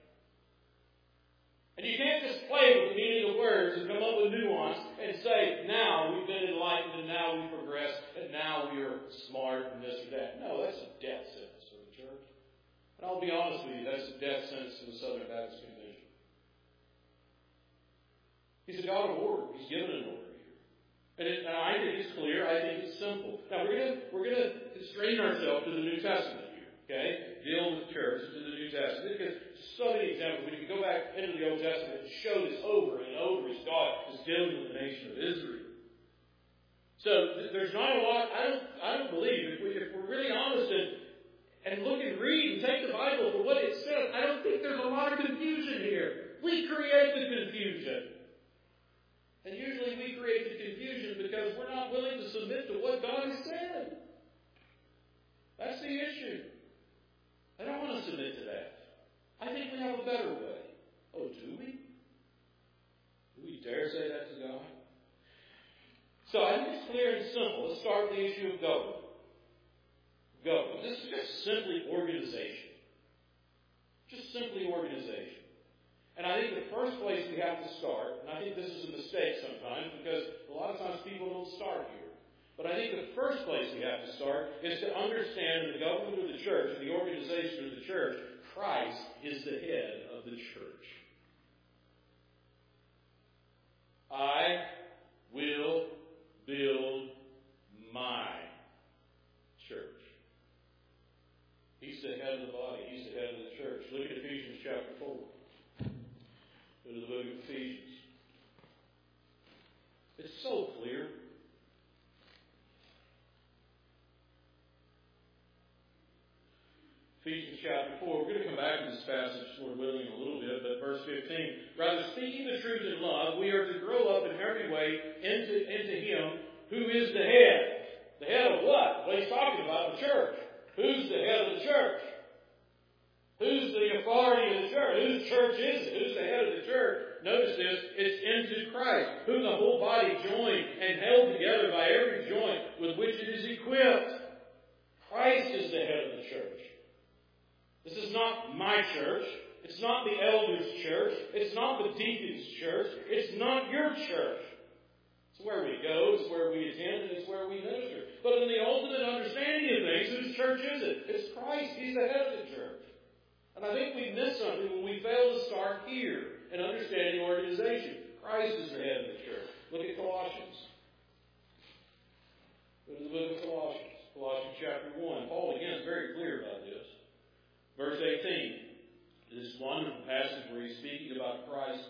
Speaker 1: And you can't just play with the meaning of words and come up with nuance and say, now we've been enlightened and now we progress and now we're smart and this or that. No, that's a death sentence for the church. And I'll be honest with you, that's a death sentence to the Southern Baptist Convention. He's a God of order. He's given an order here. And, it, and I think it's clear. I think it's simple. Now, we're going we're going to constrain ourselves to the New Testament here. Okay? Deal with the church to the New Testament. Because so many examples. We can go back into the Old Testament and show this over and over as God is dealing with the nation of Israel. So th- there's not a lot. I don't. I don't believe if, we, if we're really honest and and look and read and take the Bible for what it says, I don't think there's a lot of confusion here. We create the confusion. And usually we create the confusion because we're not willing to submit to what God has said. That's the issue. I don't want to submit to that. I think we have a better way. Oh, do we? Do we dare say that to God? So I think it's clear and simple. Let's start with the issue of government. Government. This is just simply organization. Just simply organization. And I think the first place we have to start, and I think this is a mistake sometimes because a lot of times people don't start here. But I think the first place we have to start is to understand in the government of the church, the organization of the church, Christ is the head of the church. I will build my church. He's the head of the body. He's the head of the church. Look at Ephesians chapter four. Go to the book of Ephesians. It's so clear. Ephesians chapter four. We're going to come back to this passage, Lord willing, in a little bit, but verse fifteen. Rather, speaking the truth in love, we are to grow up in every way into, into Him who is the head. The head of what? Well, he's talking about the church. Who's the head of the church? Who's the authority of the church? Whose church is it? Who's the head of the church? Notice this, it's into Christ, whom the whole body joined and held together by every joint with which it is equipped. Christ is the head of the church. This is not my church. It's not the elders' church. It's not the deacon's church. It's not your church. It's where we go, it's where we attend, and it's where we minister. But in the ultimate understanding of things, whose church is it? It's Christ. He's the head of the church. And I think we miss something when we fail to start here in understanding organization. Christ is the head of the church. Look at Colossians. Go to the book of Colossians. Colossians chapter one. Paul, again, is very clear about this. Verse eighteen. This wonderful passage where he's speaking about Christ.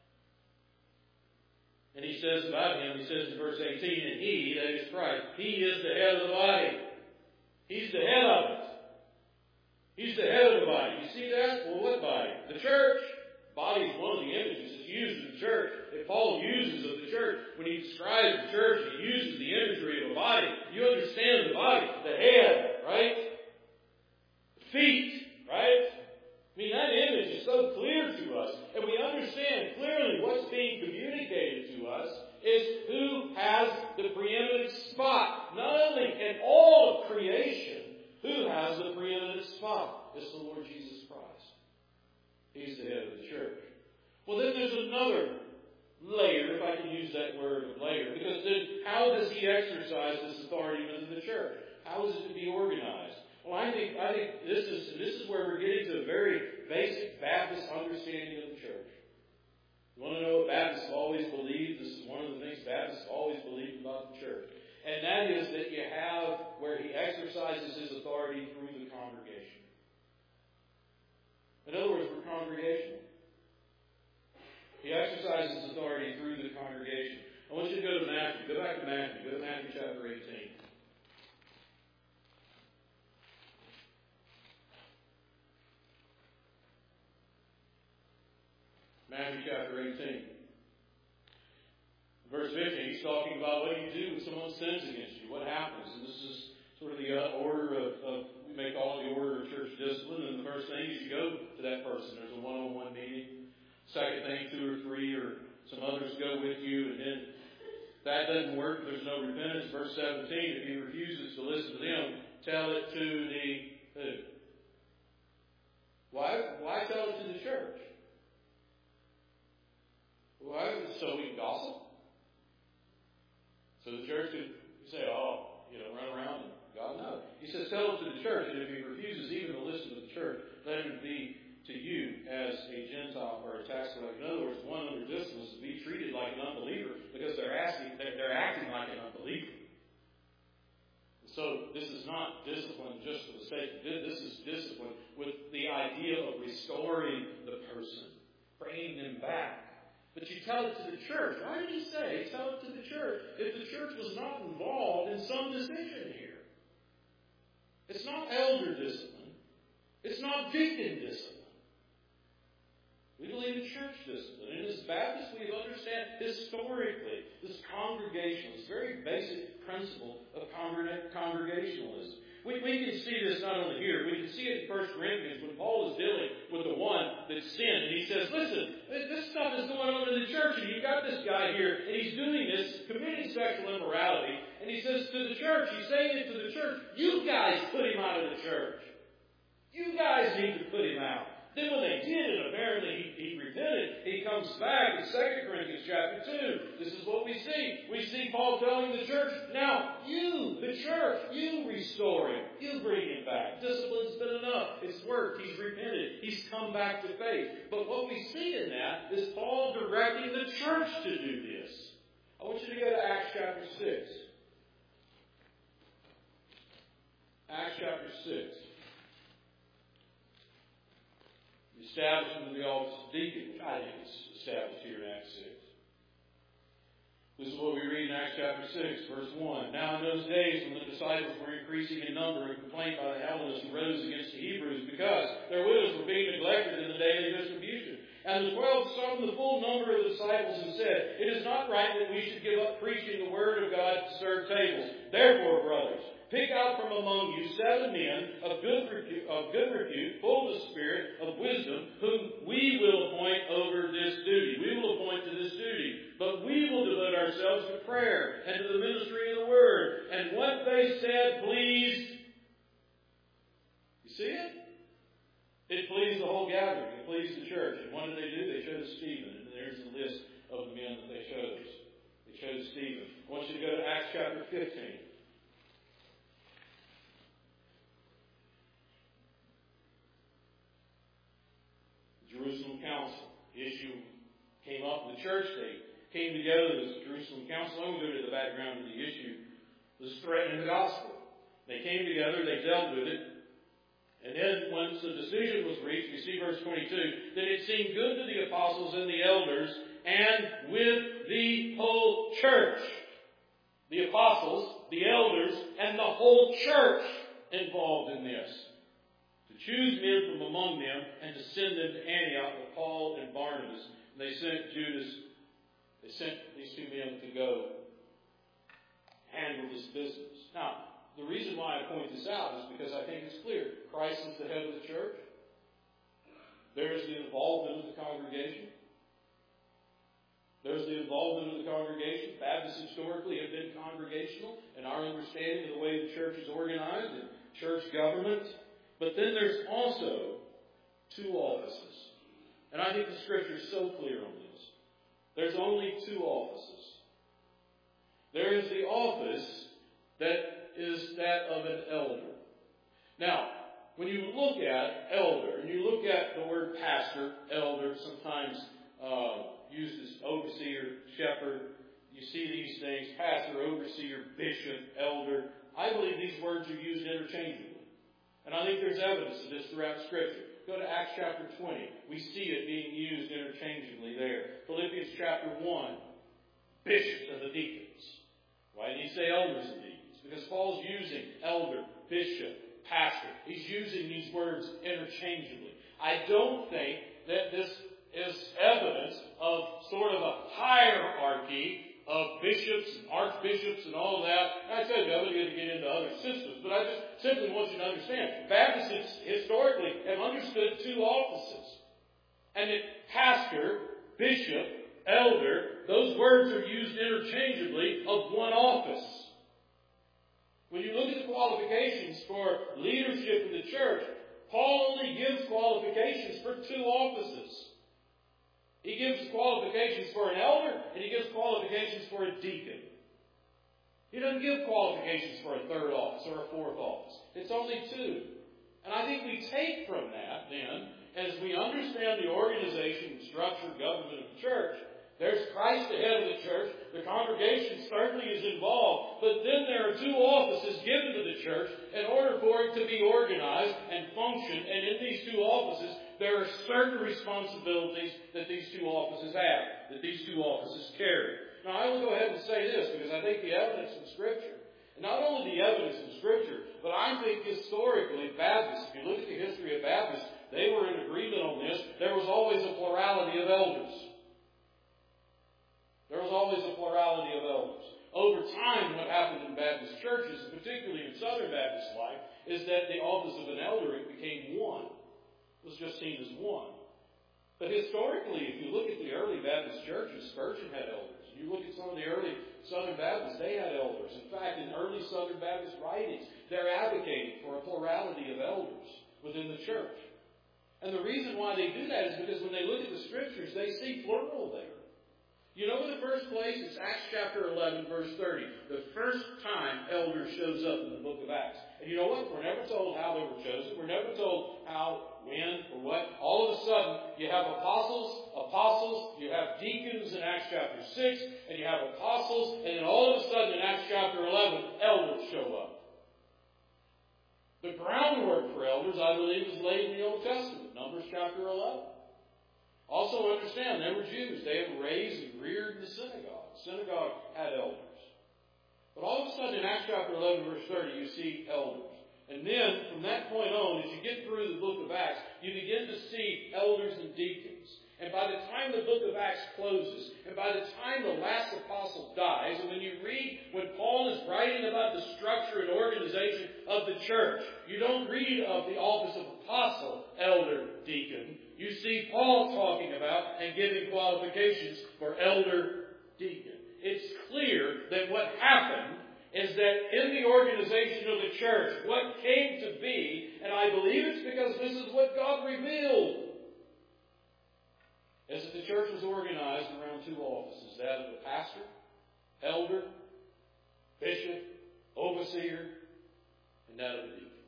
Speaker 1: And he says about him, he says in verse eighteen, and he, that is Christ, he is the head of the body. He's the head of it. He's the head of the body. You see that? Well, what body? The church. Body is one of the images that's used in the church that Paul uses of the church. When he describes the church, he uses the imagery of a body. You understand the body, the head, right? Feet, right? I mean, that image is so clear to us, and we understand clearly what's being communicated to us is who has the preeminent spot. Not only in all of creation, who has the preeminent spot? It's the He's the head of the church. Well, then there's another layer, if I can use that word layer, because then how does he exercise this authority within the church? How is it to be organized? Well, I think I think this is this is where we're getting to a very basic Baptist understanding of the church. You want to know what Baptists always believe? This is one of the things Baptists always believe about the church. And that is that you have where he exercises his authority through the congregation. In other words, we're congregational. He exercises authority through the congregation. I want you to go to Matthew. Go back to Matthew. Go to Matthew chapter eighteen. Matthew chapter eighteen. Verse fifteen, he's talking about what do you do when someone sins against you? What happens? And this is sort of the uh, order of, of, we may call it the order of church discipline. And the first thing is you go to that person. There's a one-on-one meeting. Second thing, two or three or some others go with you. And then if that doesn't work, there's no repentance. Verse seventeen, if he refuses to listen to them, tell it to the who? Why, why tell it to the church? Why? So we can gossip? So the church could say, oh, you know, run around and God, no. He says, tell it to the church, and if he refuses even to listen to the church, let him be to you as a Gentile or a tax collector. In other words, one under discipline is to be treated like an unbeliever because they're asking, they're, they're acting like an unbeliever. So this is not discipline just for the sake of it. This is discipline with the idea of restoring the person, bringing them back. But you tell it to the church. Why did he say tell it to the church if the church was not involved in some decision here? It's not elder discipline. It's not deacon discipline. We believe in church discipline. And as Baptists, we understand historically this congregational, this very basic principle of congregationalism. We, we can see this not only here, we can see it in First Corinthians when Paul is dealing with the one that sinned. And he says, listen, this stuff is going on in the church, and you've got this guy here, and he's doing this, committing sexual immorality. And he says to the church, he's saying it to the church, you guys put him out of the church. You guys need to put him out. Then when they did, and apparently he, he repented, he comes back in Second Corinthians chapter two. This is what we see. We see Paul telling the church, now you, the church, you restore him. You bring him back. Discipline's been enough. It's worked. He's repented. He's come back to faith. But what we see in that is Paul directing the church to do this. I want you to go to Acts chapter six. Acts chapter six. Establishment of the office of deacon, which I think is established here in Acts six. This is what we read in Acts chapter six, verse one. Now in those days when the disciples were increasing in number, a complaint by the Hellenists arose against the Hebrews because their widows were being neglected in the daily distribution. And the twelve summoned the full number of the disciples and said, it is not right that we should give up preaching the word of God to serve tables. Therefore, brothers, pick out from among you seven men of good repute, of good repute, full of the Spirit, of wisdom, whom we will appoint over this duty. We will appoint to this duty. But we will devote ourselves to prayer and to the ministry of the Word. And what they said pleased. You see it? It pleased the whole gathering. It pleased the church. And what did they do? They chose Stephen. And there's the list of the men that they chose. They chose Stephen. I want you to go to Acts chapter fifteen. Jerusalem Council. The issue came up in the church. They came together as the Jerusalem Council. I'm going to go to the background of the issue. It was threatening the gospel. They came together. They dealt with it. And then once the decision was reached, we see verse twenty-two, that it seemed good to the apostles and the elders and with the whole church. The apostles, the elders, and the whole church involved in this. Choose men from among them and to send them to Antioch with Paul and Barnabas. And they sent Judas, they sent these two men to go handle this business. Now, the reason why I point this out is because I think it's clear. Christ is the head of the church. There is the involvement of the congregation. There's the involvement of the congregation. Baptists historically have been congregational in our understanding of the way the church is organized and church government. But then there's also two offices. And I think the Scripture is so clear on this. There's only two offices. There is the office that is that of an elder. Now, when you look at elder, and you look at the word pastor, elder, sometimes uh, used as overseer, shepherd, you see these things, pastor, overseer, bishop, elder. I believe these words are used interchangeably. And I think there's evidence of this throughout Scripture. Go to Acts chapter twenty. We see it being used interchangeably there. Philippians chapter one, bishops and the deacons. Why did he say elders and deacons? Because Paul's using elder, bishop, pastor. He's using these words interchangeably. I don't think that this is evidence of sort of a hierarchy of bishops and archbishops and all of that. And I said, I'm going to get into other systems, but I just simply want you to understand. Baptists historically have understood two offices. And that pastor, bishop, elder, those words are used interchangeably of one office. When you look at the qualifications for leadership in the church, Paul only gives qualifications for two offices. He gives qualifications for an elder, and he gives qualifications for a deacon. He doesn't give qualifications for a third office or a fourth office. It's only two. And I think we take from that, then, as we understand the organization and structure, government of the church, there's Christ the head of the church. The congregation certainly is involved. But then there are two offices given to the church in order for it to be organized and function. And in these two offices, there are certain responsibilities that these two offices have, that these two offices carry. Now, I will go ahead and say this because I think the evidence in Scripture, and not only the evidence in Scripture, but I think historically Baptists, if you look at the history of Baptists, they were in agreement on this. There was always a plurality of elders. There was always a plurality of elders. Over time, what happened in Baptist churches, particularly in Southern Baptist life, is that the office of an elder became one. It was just seen as one. But historically, if you look at the early Baptist churches, Spurgeon had elders. You look at some of the early Southern Baptists, they had elders. In fact, in early Southern Baptist writings, they're advocating for a plurality of elders within the church. And the reason why they do that is because when they look at the Scriptures, they see plural there. You know, in the first place, it's Acts chapter eleven, verse thirty. The first time elder shows up in the book of Acts. And you know what? We're never told how they were chosen. We're never told how, when, or what. All of a sudden, you have apostles, apostles, you have deacons in Acts chapter six, and you have apostles, and then all of a sudden in Acts chapter eleven, elders show up. The groundwork for elders, I believe, is laid in the Old Testament, Numbers chapter eleven. Also understand, they were Jews. They had raised and reared in the synagogue. The synagogue had elders. But all of a sudden in Acts chapter eleven, verse thirty, you see elders. And then, from that point on, as you get through the book of Acts, you begin to see elders and deacons. And by the time the book of Acts closes, and by the time the last apostle dies, and when you read when Paul is writing about the structure and organization of the church, you don't read of the office of apostle, elder, deacon. You see Paul talking about and giving qualifications for elder, deacon. It's clear that what happened is that in the organization of the church, what came to be, and I believe it's because this is what God revealed, is that the church was organized around two offices, that of the pastor, elder, bishop, overseer, and that of the deacon.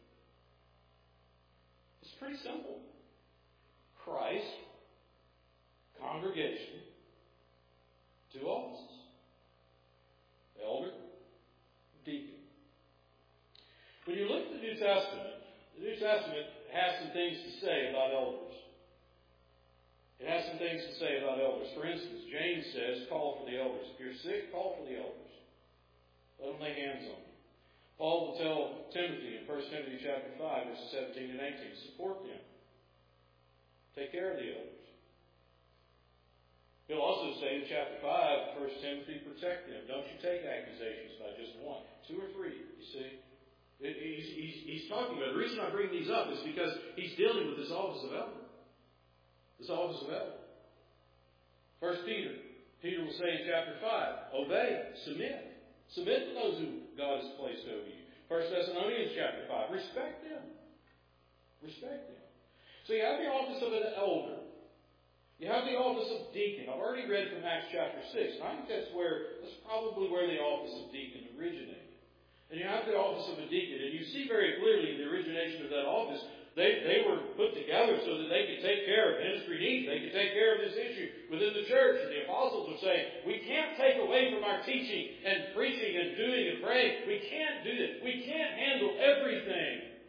Speaker 1: It's pretty simple. Christ, congregation, two offices. Elder, deacon. When you look at the New Testament, the New Testament has some things to say about elders. It has some things to say about elders. For instance, James says, call for the elders. If you're sick, call for the elders. Let them lay hands on you. Paul will tell Timothy in First Timothy chapter five, verses seventeen and eighteen, support them. Take care of the elders. He'll also say in chapter five, First Timothy, protect them. Don't you take accusations by just one, two or three, you see. It, he's, he's, he's talking about, the reason I bring these up is because he's dealing with this office of elder. This office of elder. First Peter. Peter will say in chapter five, obey, submit. Submit to those who God has placed over you. First Thessalonians chapter five, respect them. Respect them. So you have the office of an elder. You have the office of deacon. I've already read from Acts chapter six, and I think that's where that's probably where the office of deacon originated. And you have the office of a deacon, and you see very clearly in the origination of that office, they, they were put together so that they could take care of ministry needs. They could take care of this issue within the church. And the apostles are saying, we can't take away from our teaching and preaching and doing and praying. We can't do this. We can't handle everything.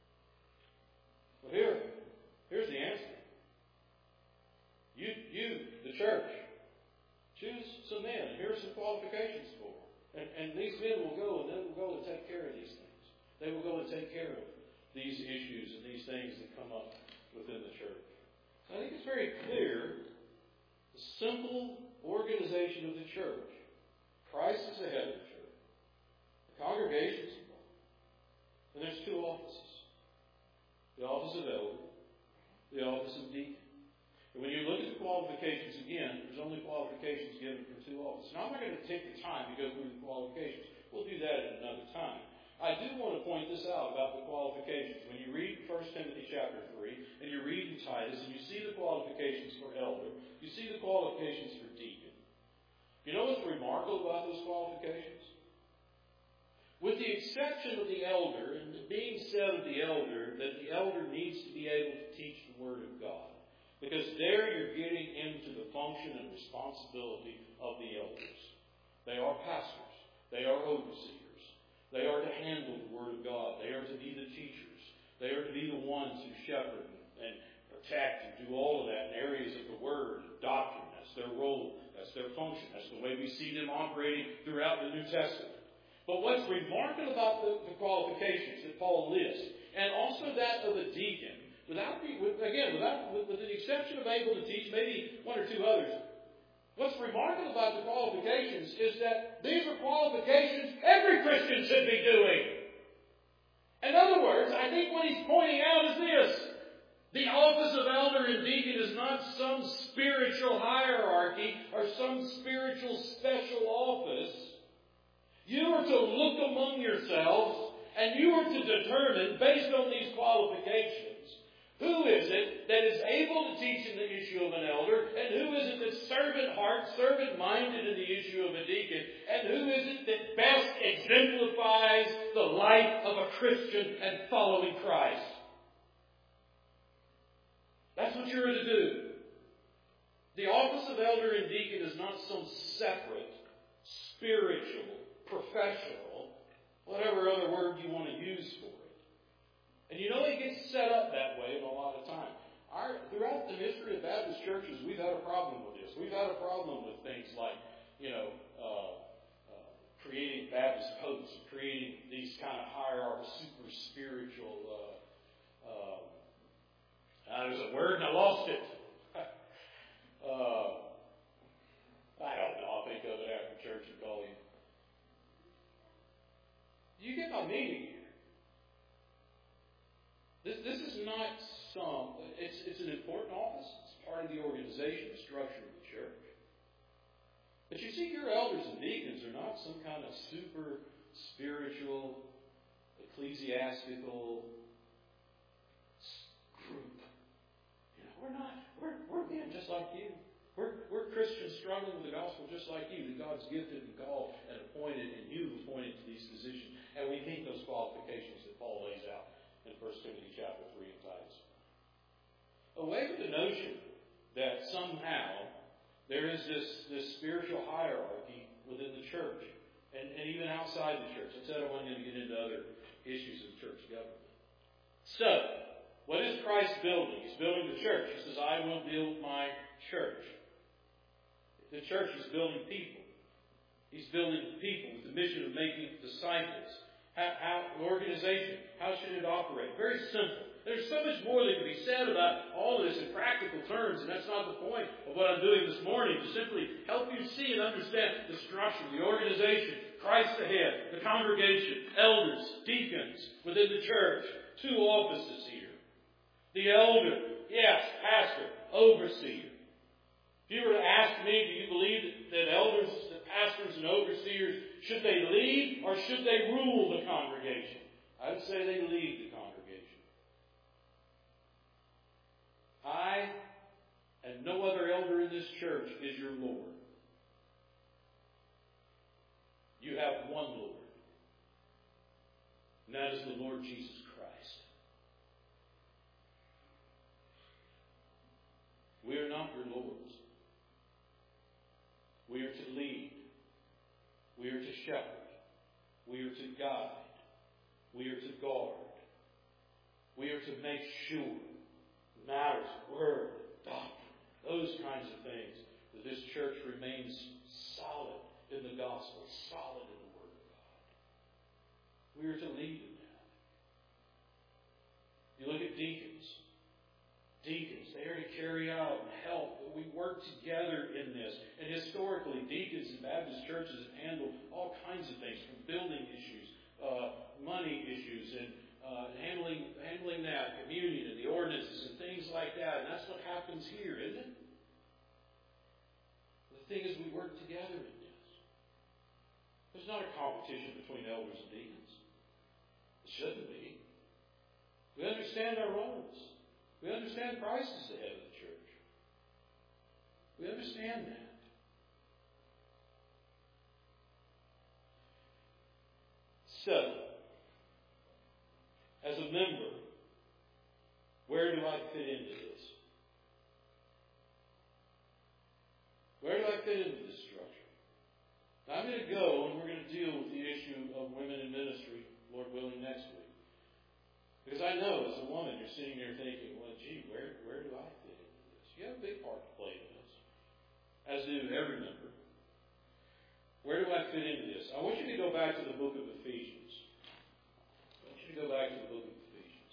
Speaker 1: Well, here, here's the answer. You, you, the church, choose some men. Here are some qualifications for them. And, and these men will go and they will go and take care of these things. They will go and take care of these issues and these things that come up within the church. I think it's very clear the simple organization of the church. Christ is the head of the church. The congregation is involved. And there's two offices. The office of elder, the office of deacon. And when you look at the qualifications again, there's only qualifications given for two offices. Now, I'm not going to take the time to go through the qualifications. We'll do that at another time. I do want to point this out about the qualifications. When you read First Timothy chapter three, and you read in Titus, and you see the qualifications for elder, you see the qualifications for deacon. You know what's remarkable about those qualifications? With the exception of the elder, and it being said of the elder, that the elder needs to be able to teach the Word of God. Because there you're getting into the function and responsibility of the elders. They are pastors. They are overseers. They are to handle the Word of God. They are to be the teachers. They are to be the ones who shepherd and protect and do all of that in areas of the Word, doctrine. That's their role. That's their function. That's the way we see them operating throughout the New Testament. But what's remarkable about the, the qualifications that Paul lists, and also that of a deacon, Without the, again, without, with, with the exception of able to teach, maybe one or two others, what's remarkable about the qualifications is that these are qualifications every Christian should be doing. In other words, I think what he's pointing out is this. The office of elder and deacon is not some spiritual hierarchy or some spiritual special office. You are to look among yourselves and you are to determine, based on these qualifications, who is it that is able to teach in the issue of an elder? And who is it that's servant heart, servant minded in the issue of a deacon? And who is it that best exemplifies the life of a Christian and following Christ? That's what you're to do. The office of elder and deacon is not some separate, spiritual, professional, whatever other word you want to use for it. And you know, it gets set up that way in a lot of time. Our, throughout the history of Baptist churches, we've had a problem with this. We've had a problem with things like, you know, uh, uh, creating Baptist popes, creating these kind of hierarchical, super spiritual. Uh, uh, uh, there's a word and I lost it. uh, I don't know. I'll think of it after church and call you. You get my meaning here. This, this is not some, it's, it's an important office. It's part of the organization, the structure of the church. But you see, your elders and deacons are not some kind of super spiritual, ecclesiastical group. You know, we're not, we're, we're men just like you. We're, we're Christians struggling with the gospel just like you. That God's gifted and called and appointed, and you've appointed to these positions. And we meet those qualifications that Paul lays out in First Timothy chapter three and Titus. Away with the notion that somehow there is this, this spiritual hierarchy within the church and, and even outside the church. I said I wasn't going to get into other issues of church government. So, what is Christ building? He's building the church. He says, I will build my church. The church is building people. He's building people with the mission of making disciples. How, how organization, how should it operate? Very simple. There's so much more that can be said about all of this in practical terms, and that's not the point of what I'm doing this morning, to simply help you see and understand the structure, the organization, Christ the head, the congregation, elders, deacons within the church. Two offices here. The elder, yes, pastor, overseer. If you were to ask me, do you believe that, that elders, that pastors and overseers, should they lead or should they rule the congregation? I would say they lead the congregation. I and no other this church is your Lord. You have one Lord. And that is the Lord Jesus Christ. We are not your lords. We are to lead. We are to shepherd. We are to guide. We are to guard. We are to make sure matters, word, doctrine, those kinds of things, that this church remains solid in the gospel, solid in the Word of God. We are to lead in that. You look at deacons. Deacons, they are to carry out and help. We work together in this. And historically, deacons in Baptist churches have handled all kinds of things, from building issues, uh, money issues, and uh, handling handling that, communion and the ordinances and things like that. And that's what happens here, isn't it? The thing is, we work together in this. There's not a competition between elders and deacons. It shouldn't be. We understand our roles. We understand Christ is the head of the church. We understand that. So, as a member, where do I fit into this? Where do I fit into this structure? Now, I'm going to go and we're going to deal with the issue of women in ministry, Lord willing, next week. Because I know as a woman, you're sitting there thinking, well, gee, where, where do I fit into this? You have a big part to play in this, as do every member. Where do I fit into this? I want you to go back to the book of Ephesians. I want you to go back to the book of Ephesians.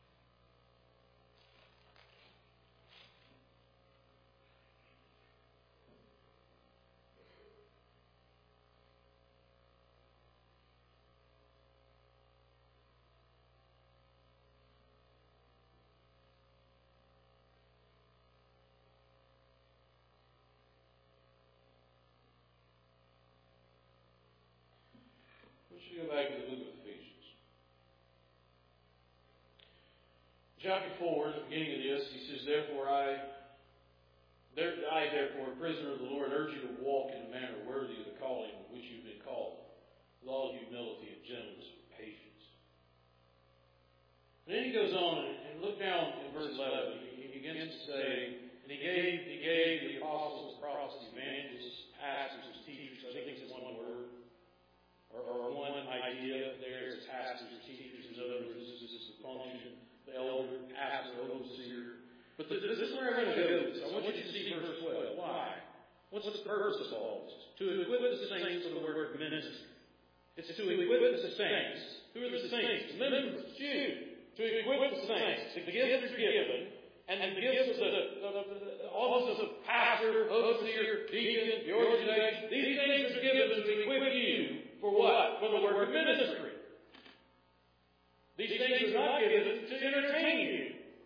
Speaker 1: I want you to go back to the book of Ephesians. Chapter four, at the beginning of this, he says, Therefore I, there, I therefore, prisoner of the Lord, urge you to walk in a manner worthy of the calling with which you've been called, with all humility and gentleness and patience. And then he goes on, and, and look down in verse eleven. He, he begins to say, and he gave, he gave the apostles, prophets, evangelists, pastors, teachers. I think it's one word. Or, or one idea there is pastors, teachers, in other words, this is the function, the elder, pastor, overseer. But this, this is where I'm going to go with this. I want you to see verse twelve. Why? What's the purpose of all this? To equip the saints for the work of ministry. It's to equip the saints. Who are the saints? The members, you. To equip the saints. The gifts are given, and the gifts of the, the, the, the office of pastor, overseer, deacon, the organization, these things are given to equip you. For what? For the work of ministry. These things are not given to entertain you.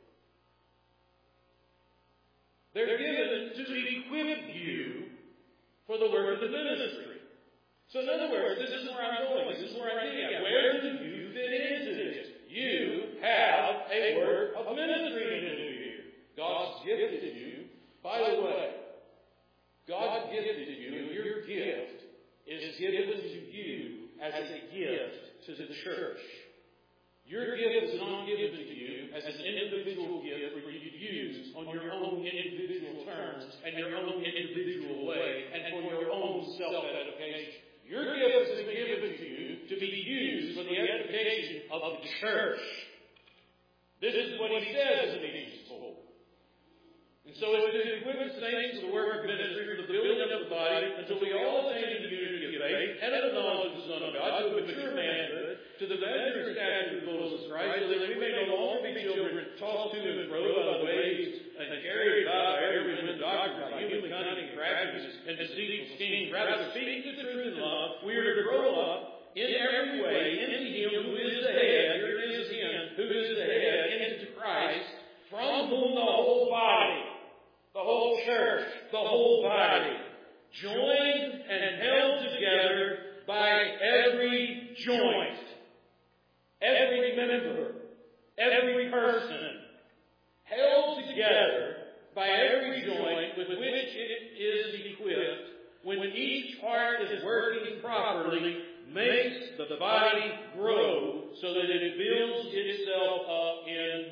Speaker 1: They're given to equip you for the work of the ministry. So in other words, this is where I'm going. This is where I'm getting at. Where do you fit into this? You have a work of ministry to do here. God's gifted you. By the way, God gifted you, and your gift is given to you as a gift to the church. Your gift is not given to you as an individual gift for you to use on your own individual terms and your own individual way and for your own self-edification. Your gift has been given to you to be used for the edification of the church. This is what he says in Ephesians four. And so it's to equip the saints for the work of ministry, for the building up of the body, until we all attain to the unity of faith and of the knowledge of the Son of God, to a mature manhood, to the measure and stature of the fullness of Christ, so that we may no longer be children tossed to and fro by the waves and carried about by every wind of doctrine, by human cunning, craftiness, and deceitful schemes. Rather, speaking the truth in love, we are to grow up in every way into Him who is the head. Here it is again, who is the head, into Christ, from whom the whole body, the whole church, the whole body, joined and held together by every joint, every member, every person, held together by every joint with which it is equipped, when each part is working properly, makes the body grow so that it builds itself up in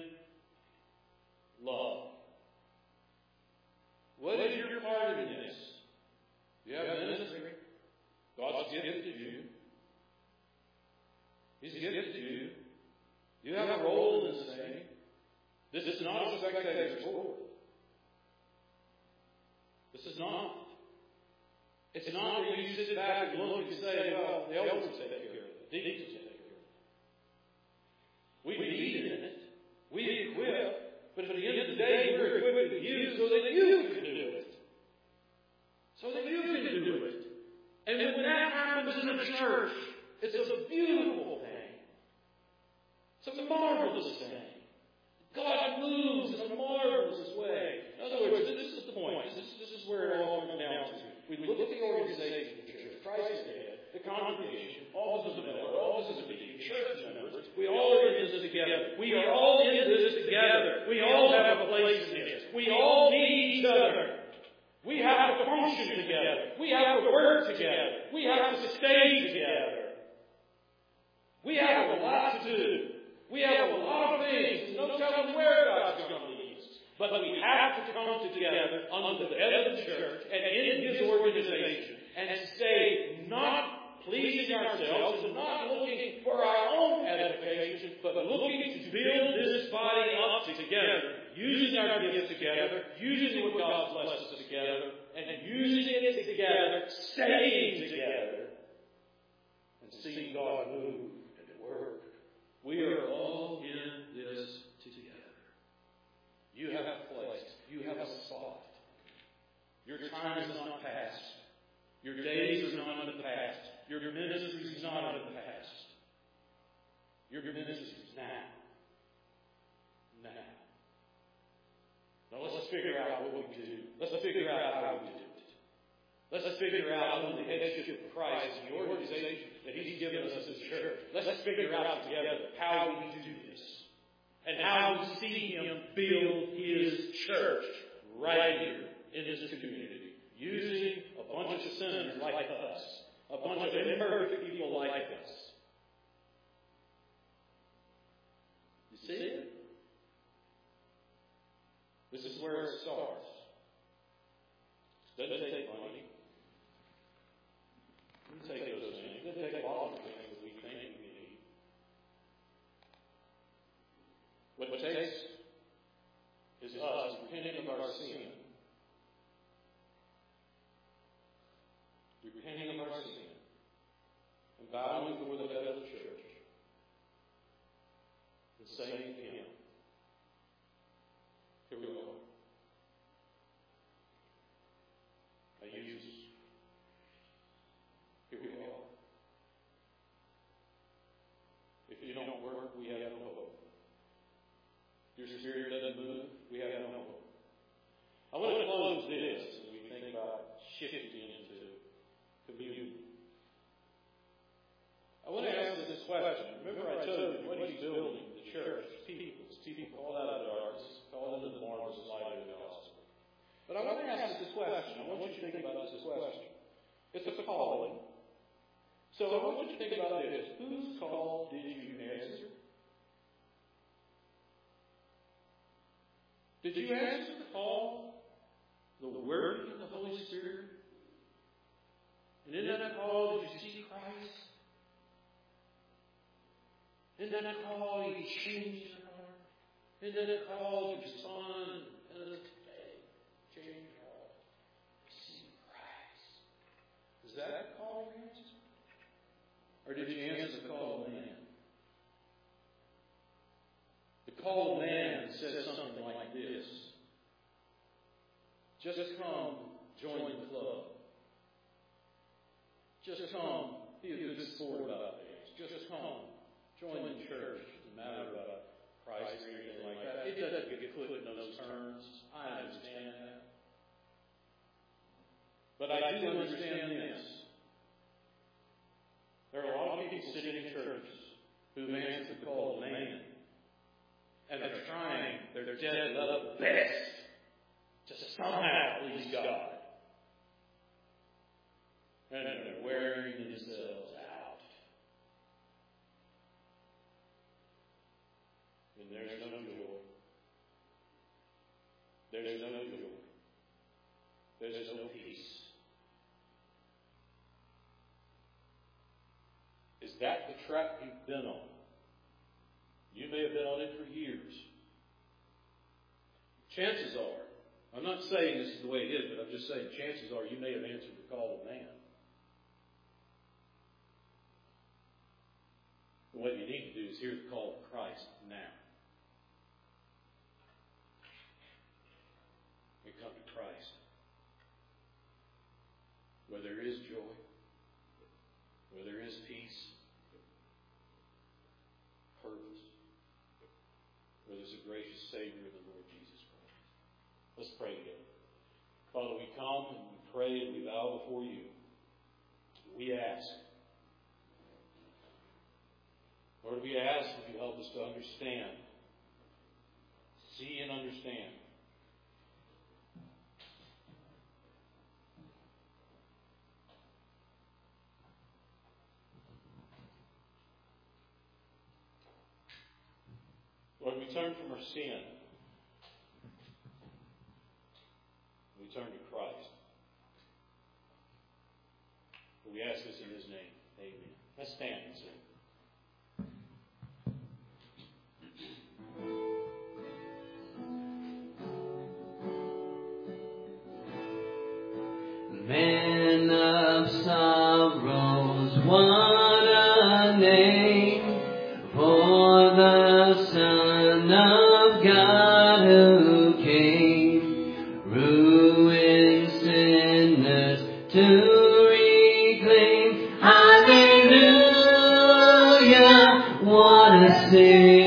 Speaker 1: love. What is your part in this? You have ministry. God's gifted you. He's gifted you. You have a role in this thing. This is not a spectator sport. This is not. It's not that you sit back and look and say, well, the elders take care of it. The deacons take care of it. We lead in it. We equip. But at the end of the day, we're equipping you so that you can do it. So that you can do it. And when that happens in a church, it's a beautiful thing. It's a marvelous thing. God moves in a marvelous way. In other words, this is the point. This, this is where it all comes down to. We look at the organization of the church, Christ the head, the congregation, offices of elder, offices of deacon, church members. We all are in this together. We are all in this together. We all have a place in this. We all need each other. We have to function together. We have to work together. We have to stay together. We have a lot to do. We have a lot of things. No telling where God's going to lead us. But we have to come together under the head of the church and in His organization and stay not pleasing ourselves and not looking for our own edification, but looking to build this body up together, using our gifts together, using what God blesses us together, and using it together, staying together, and seeing God move and work. We are all in this together. You have a place. You have a spot. Your time is not past. Your days are not in the past. Your ministry is not in the past. Your ministry is now. Now. Now let's figure out what we do. Let's figure out how we do it. Let's figure out under the headship of Christ and the organization that He's given us as a church. Let's figure out together how we do this. And how we see Him build His church right here in His community. Using a bunch of sinners like us. A bunch of imperfect people like us. You see it? This is where it starts. It doesn't take money. It doesn't take those things. It doesn't take a lot of things that we think we need. What it takes is us repenting of our sin. Repenting of our sin. And bowing before the head of the church. And saying to Him, here we go. I use us. Here we are. If you don't work, we have no hope. Your spirit doesn't move, we have no hope. I want to close this as we think about shifting into communion. I want to ask this question. Remember I told you what He's building, the church, people, people called out of darkness, called into the marvelous light of the gospel. But I want to ask this question. I want you to think about this question. It's a calling. So I want you to think about this. Whose call did you answer? Did you answer the call? The working of the Holy Spirit? And in that call, did you see Christ? In that call, you changed your heart. In that call, you respond and today, change your heart. See Christ. Is that call you answered? Or did you answer the call of man? The call of man says something like this. Just come, join the club. Just come, be a good sport about things. Just come, join the church. It doesn't matter about Christ or anything like that. It doesn't get put in those terms. I understand that. But I do understand this. There are a lot of people sitting in churches who've answered the call of man. And they're trying their dead level best to somehow please God. And they're wearing themselves out. And there's no joy. There's no joy. There's no peace. Is that the track you've been on? You may have been on it for years. Chances are, I'm not saying this is the way it is, but I'm just saying chances are you may have answered the call of man. And what you need to do is hear the call of Christ now. And come to Christ. Where there is joy, where there is peace, purpose, where there's a gracious Savior in the Lord Jesus Christ. Let's pray together. Father, we come and we pray and we bow before you. We ask, Lord, we ask that you help us to understand, see and understand. Lord, we turn from our sin. We turn to Christ. We ask this in His name. Amen. Let's stand and sing.
Speaker 3: Man of sorrows, what a name for the Son of God who came, ruined sinners to reclaim. Hallelujah, what a Savior.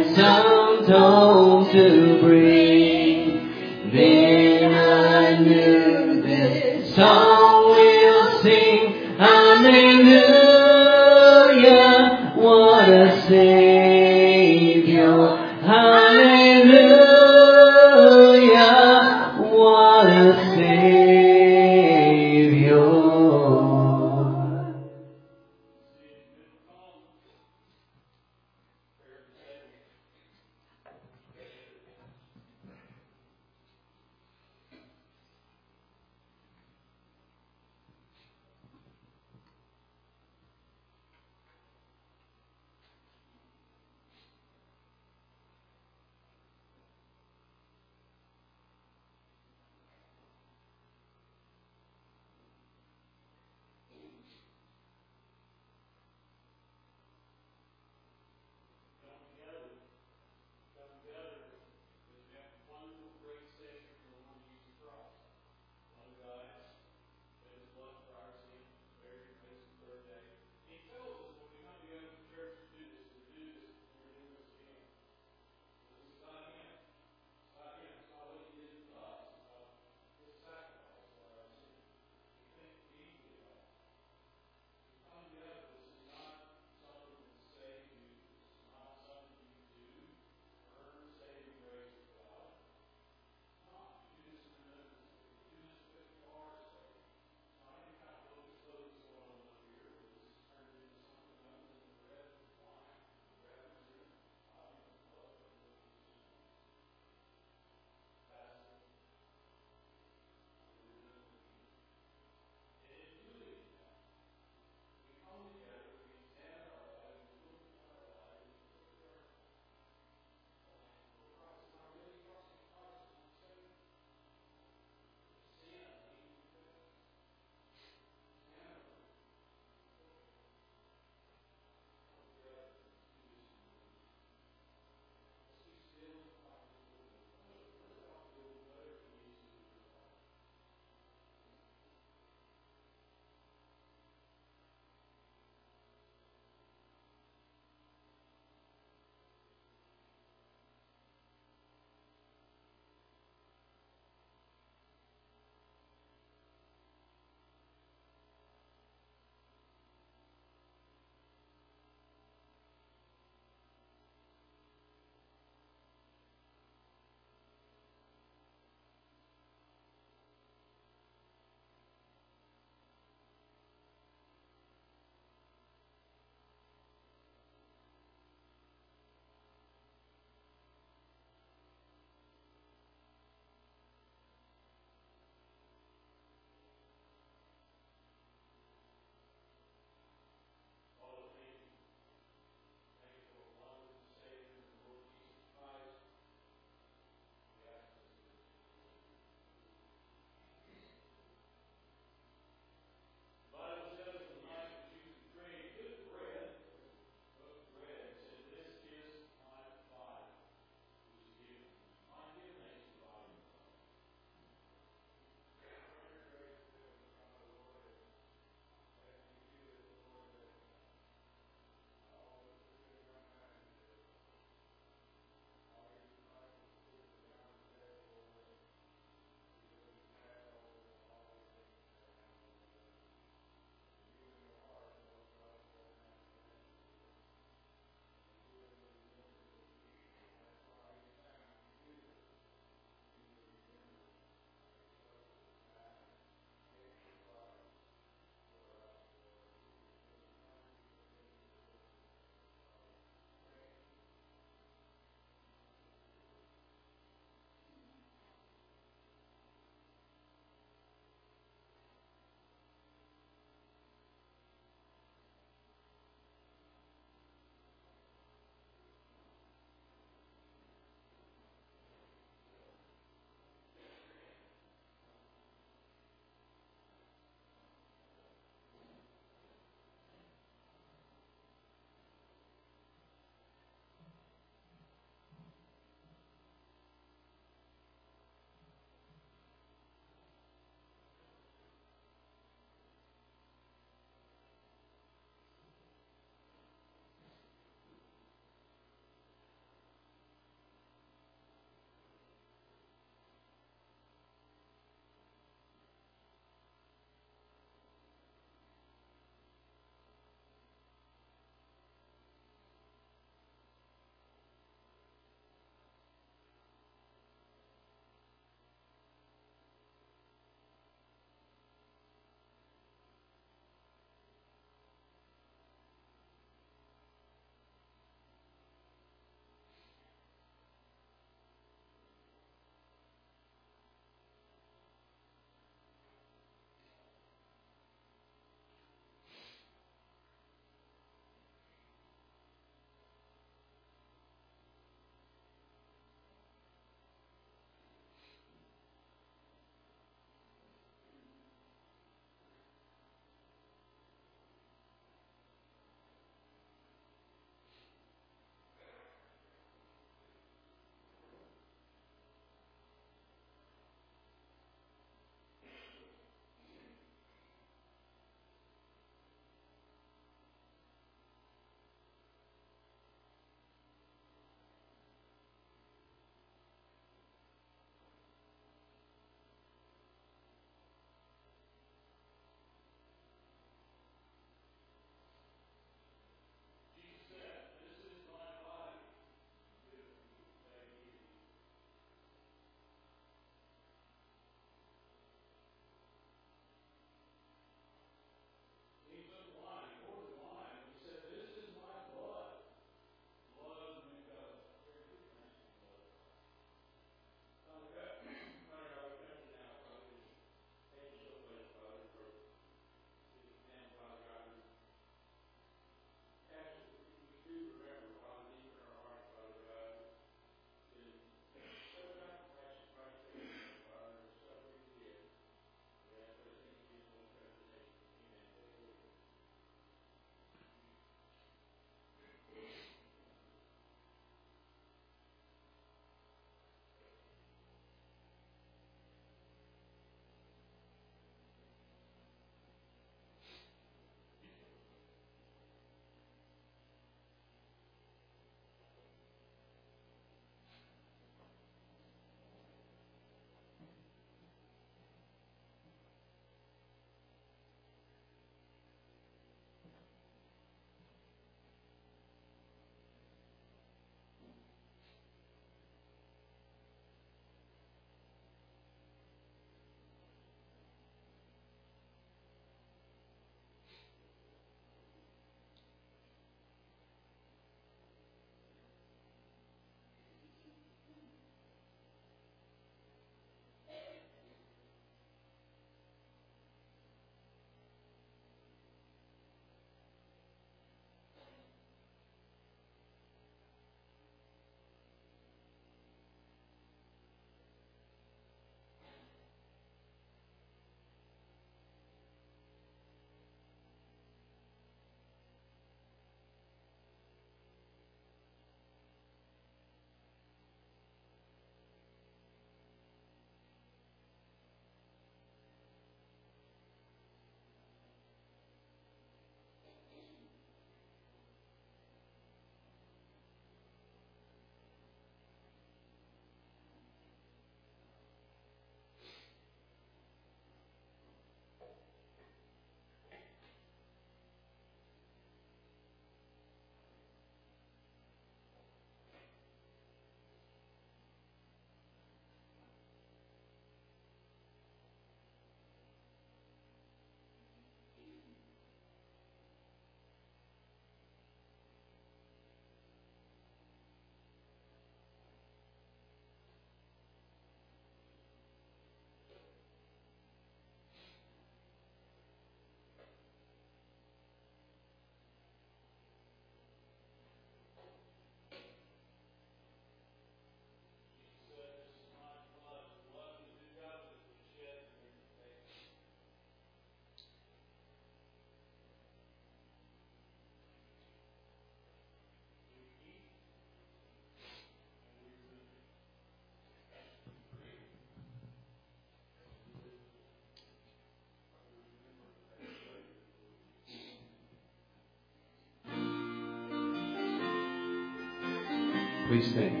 Speaker 2: Please stand.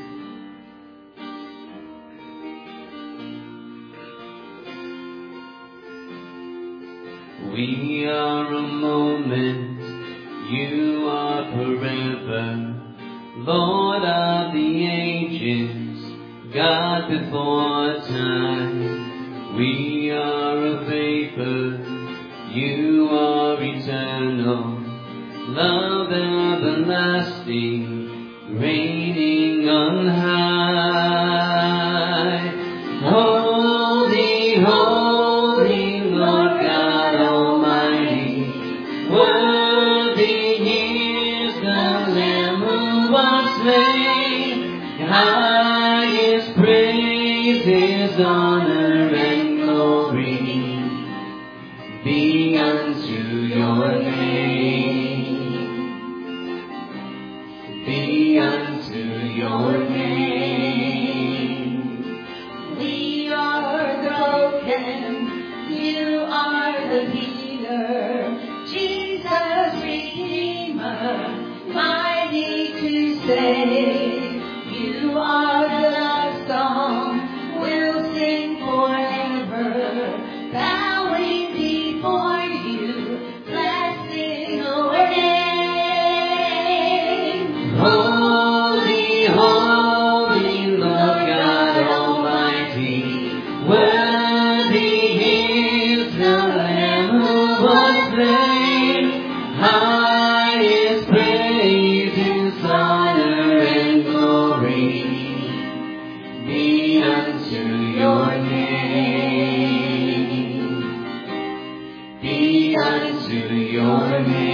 Speaker 2: We are a moment, you are forever, Lord of the ages, God before time. We are a vapor, you are eternal, love everlasting, reigning on high. Holy, holy, Lord God Almighty, worthy is the Lamb who was slain. Highest praises, honor, and glory be unto your name. Be unto your name.
Speaker 5: We are broken, you are the healer, Jesus Redeemer, mighty to save. You are the love song, we'll sing forever, bowing before you, blessing your name.
Speaker 3: Holy, holy, Lord God Almighty, worthy is the Lamb who was slain. Highest praises, honor, and glory be unto your name. Be unto your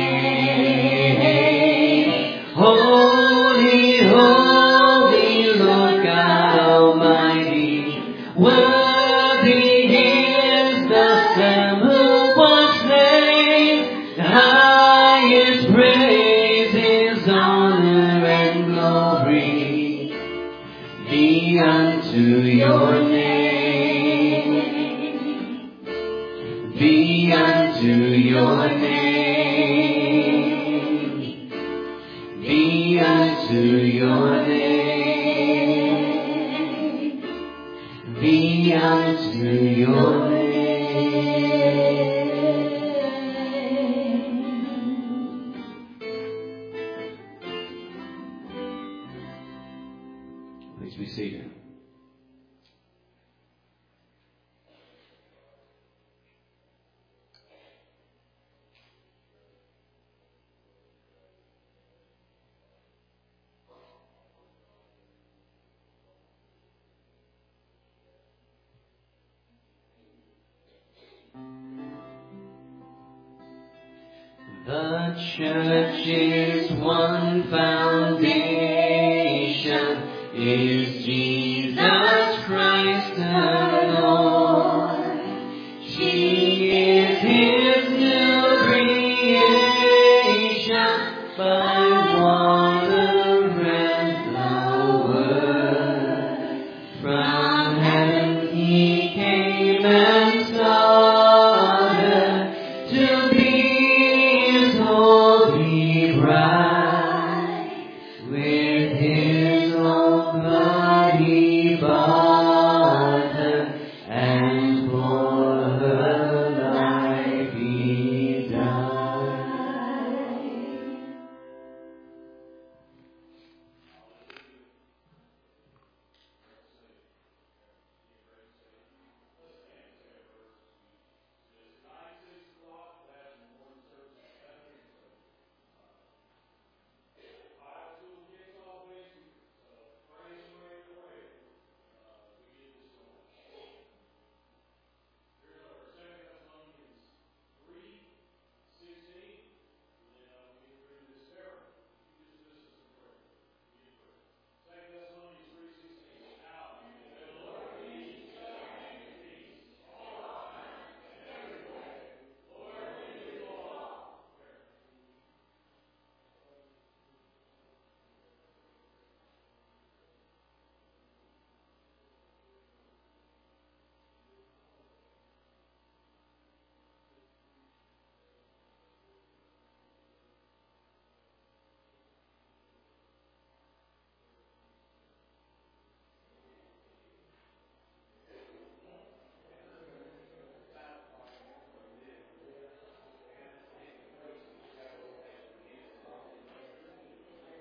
Speaker 3: name. Holy, holy, Lord God Almighty, worthy is the Lamb who was slain. Highest praises, honor, and glory be unto your name. Be unto your name. Be unto your name. Be unto your name.
Speaker 2: Please be seated.
Speaker 3: The church is one foundation, is Jesus Christ alone.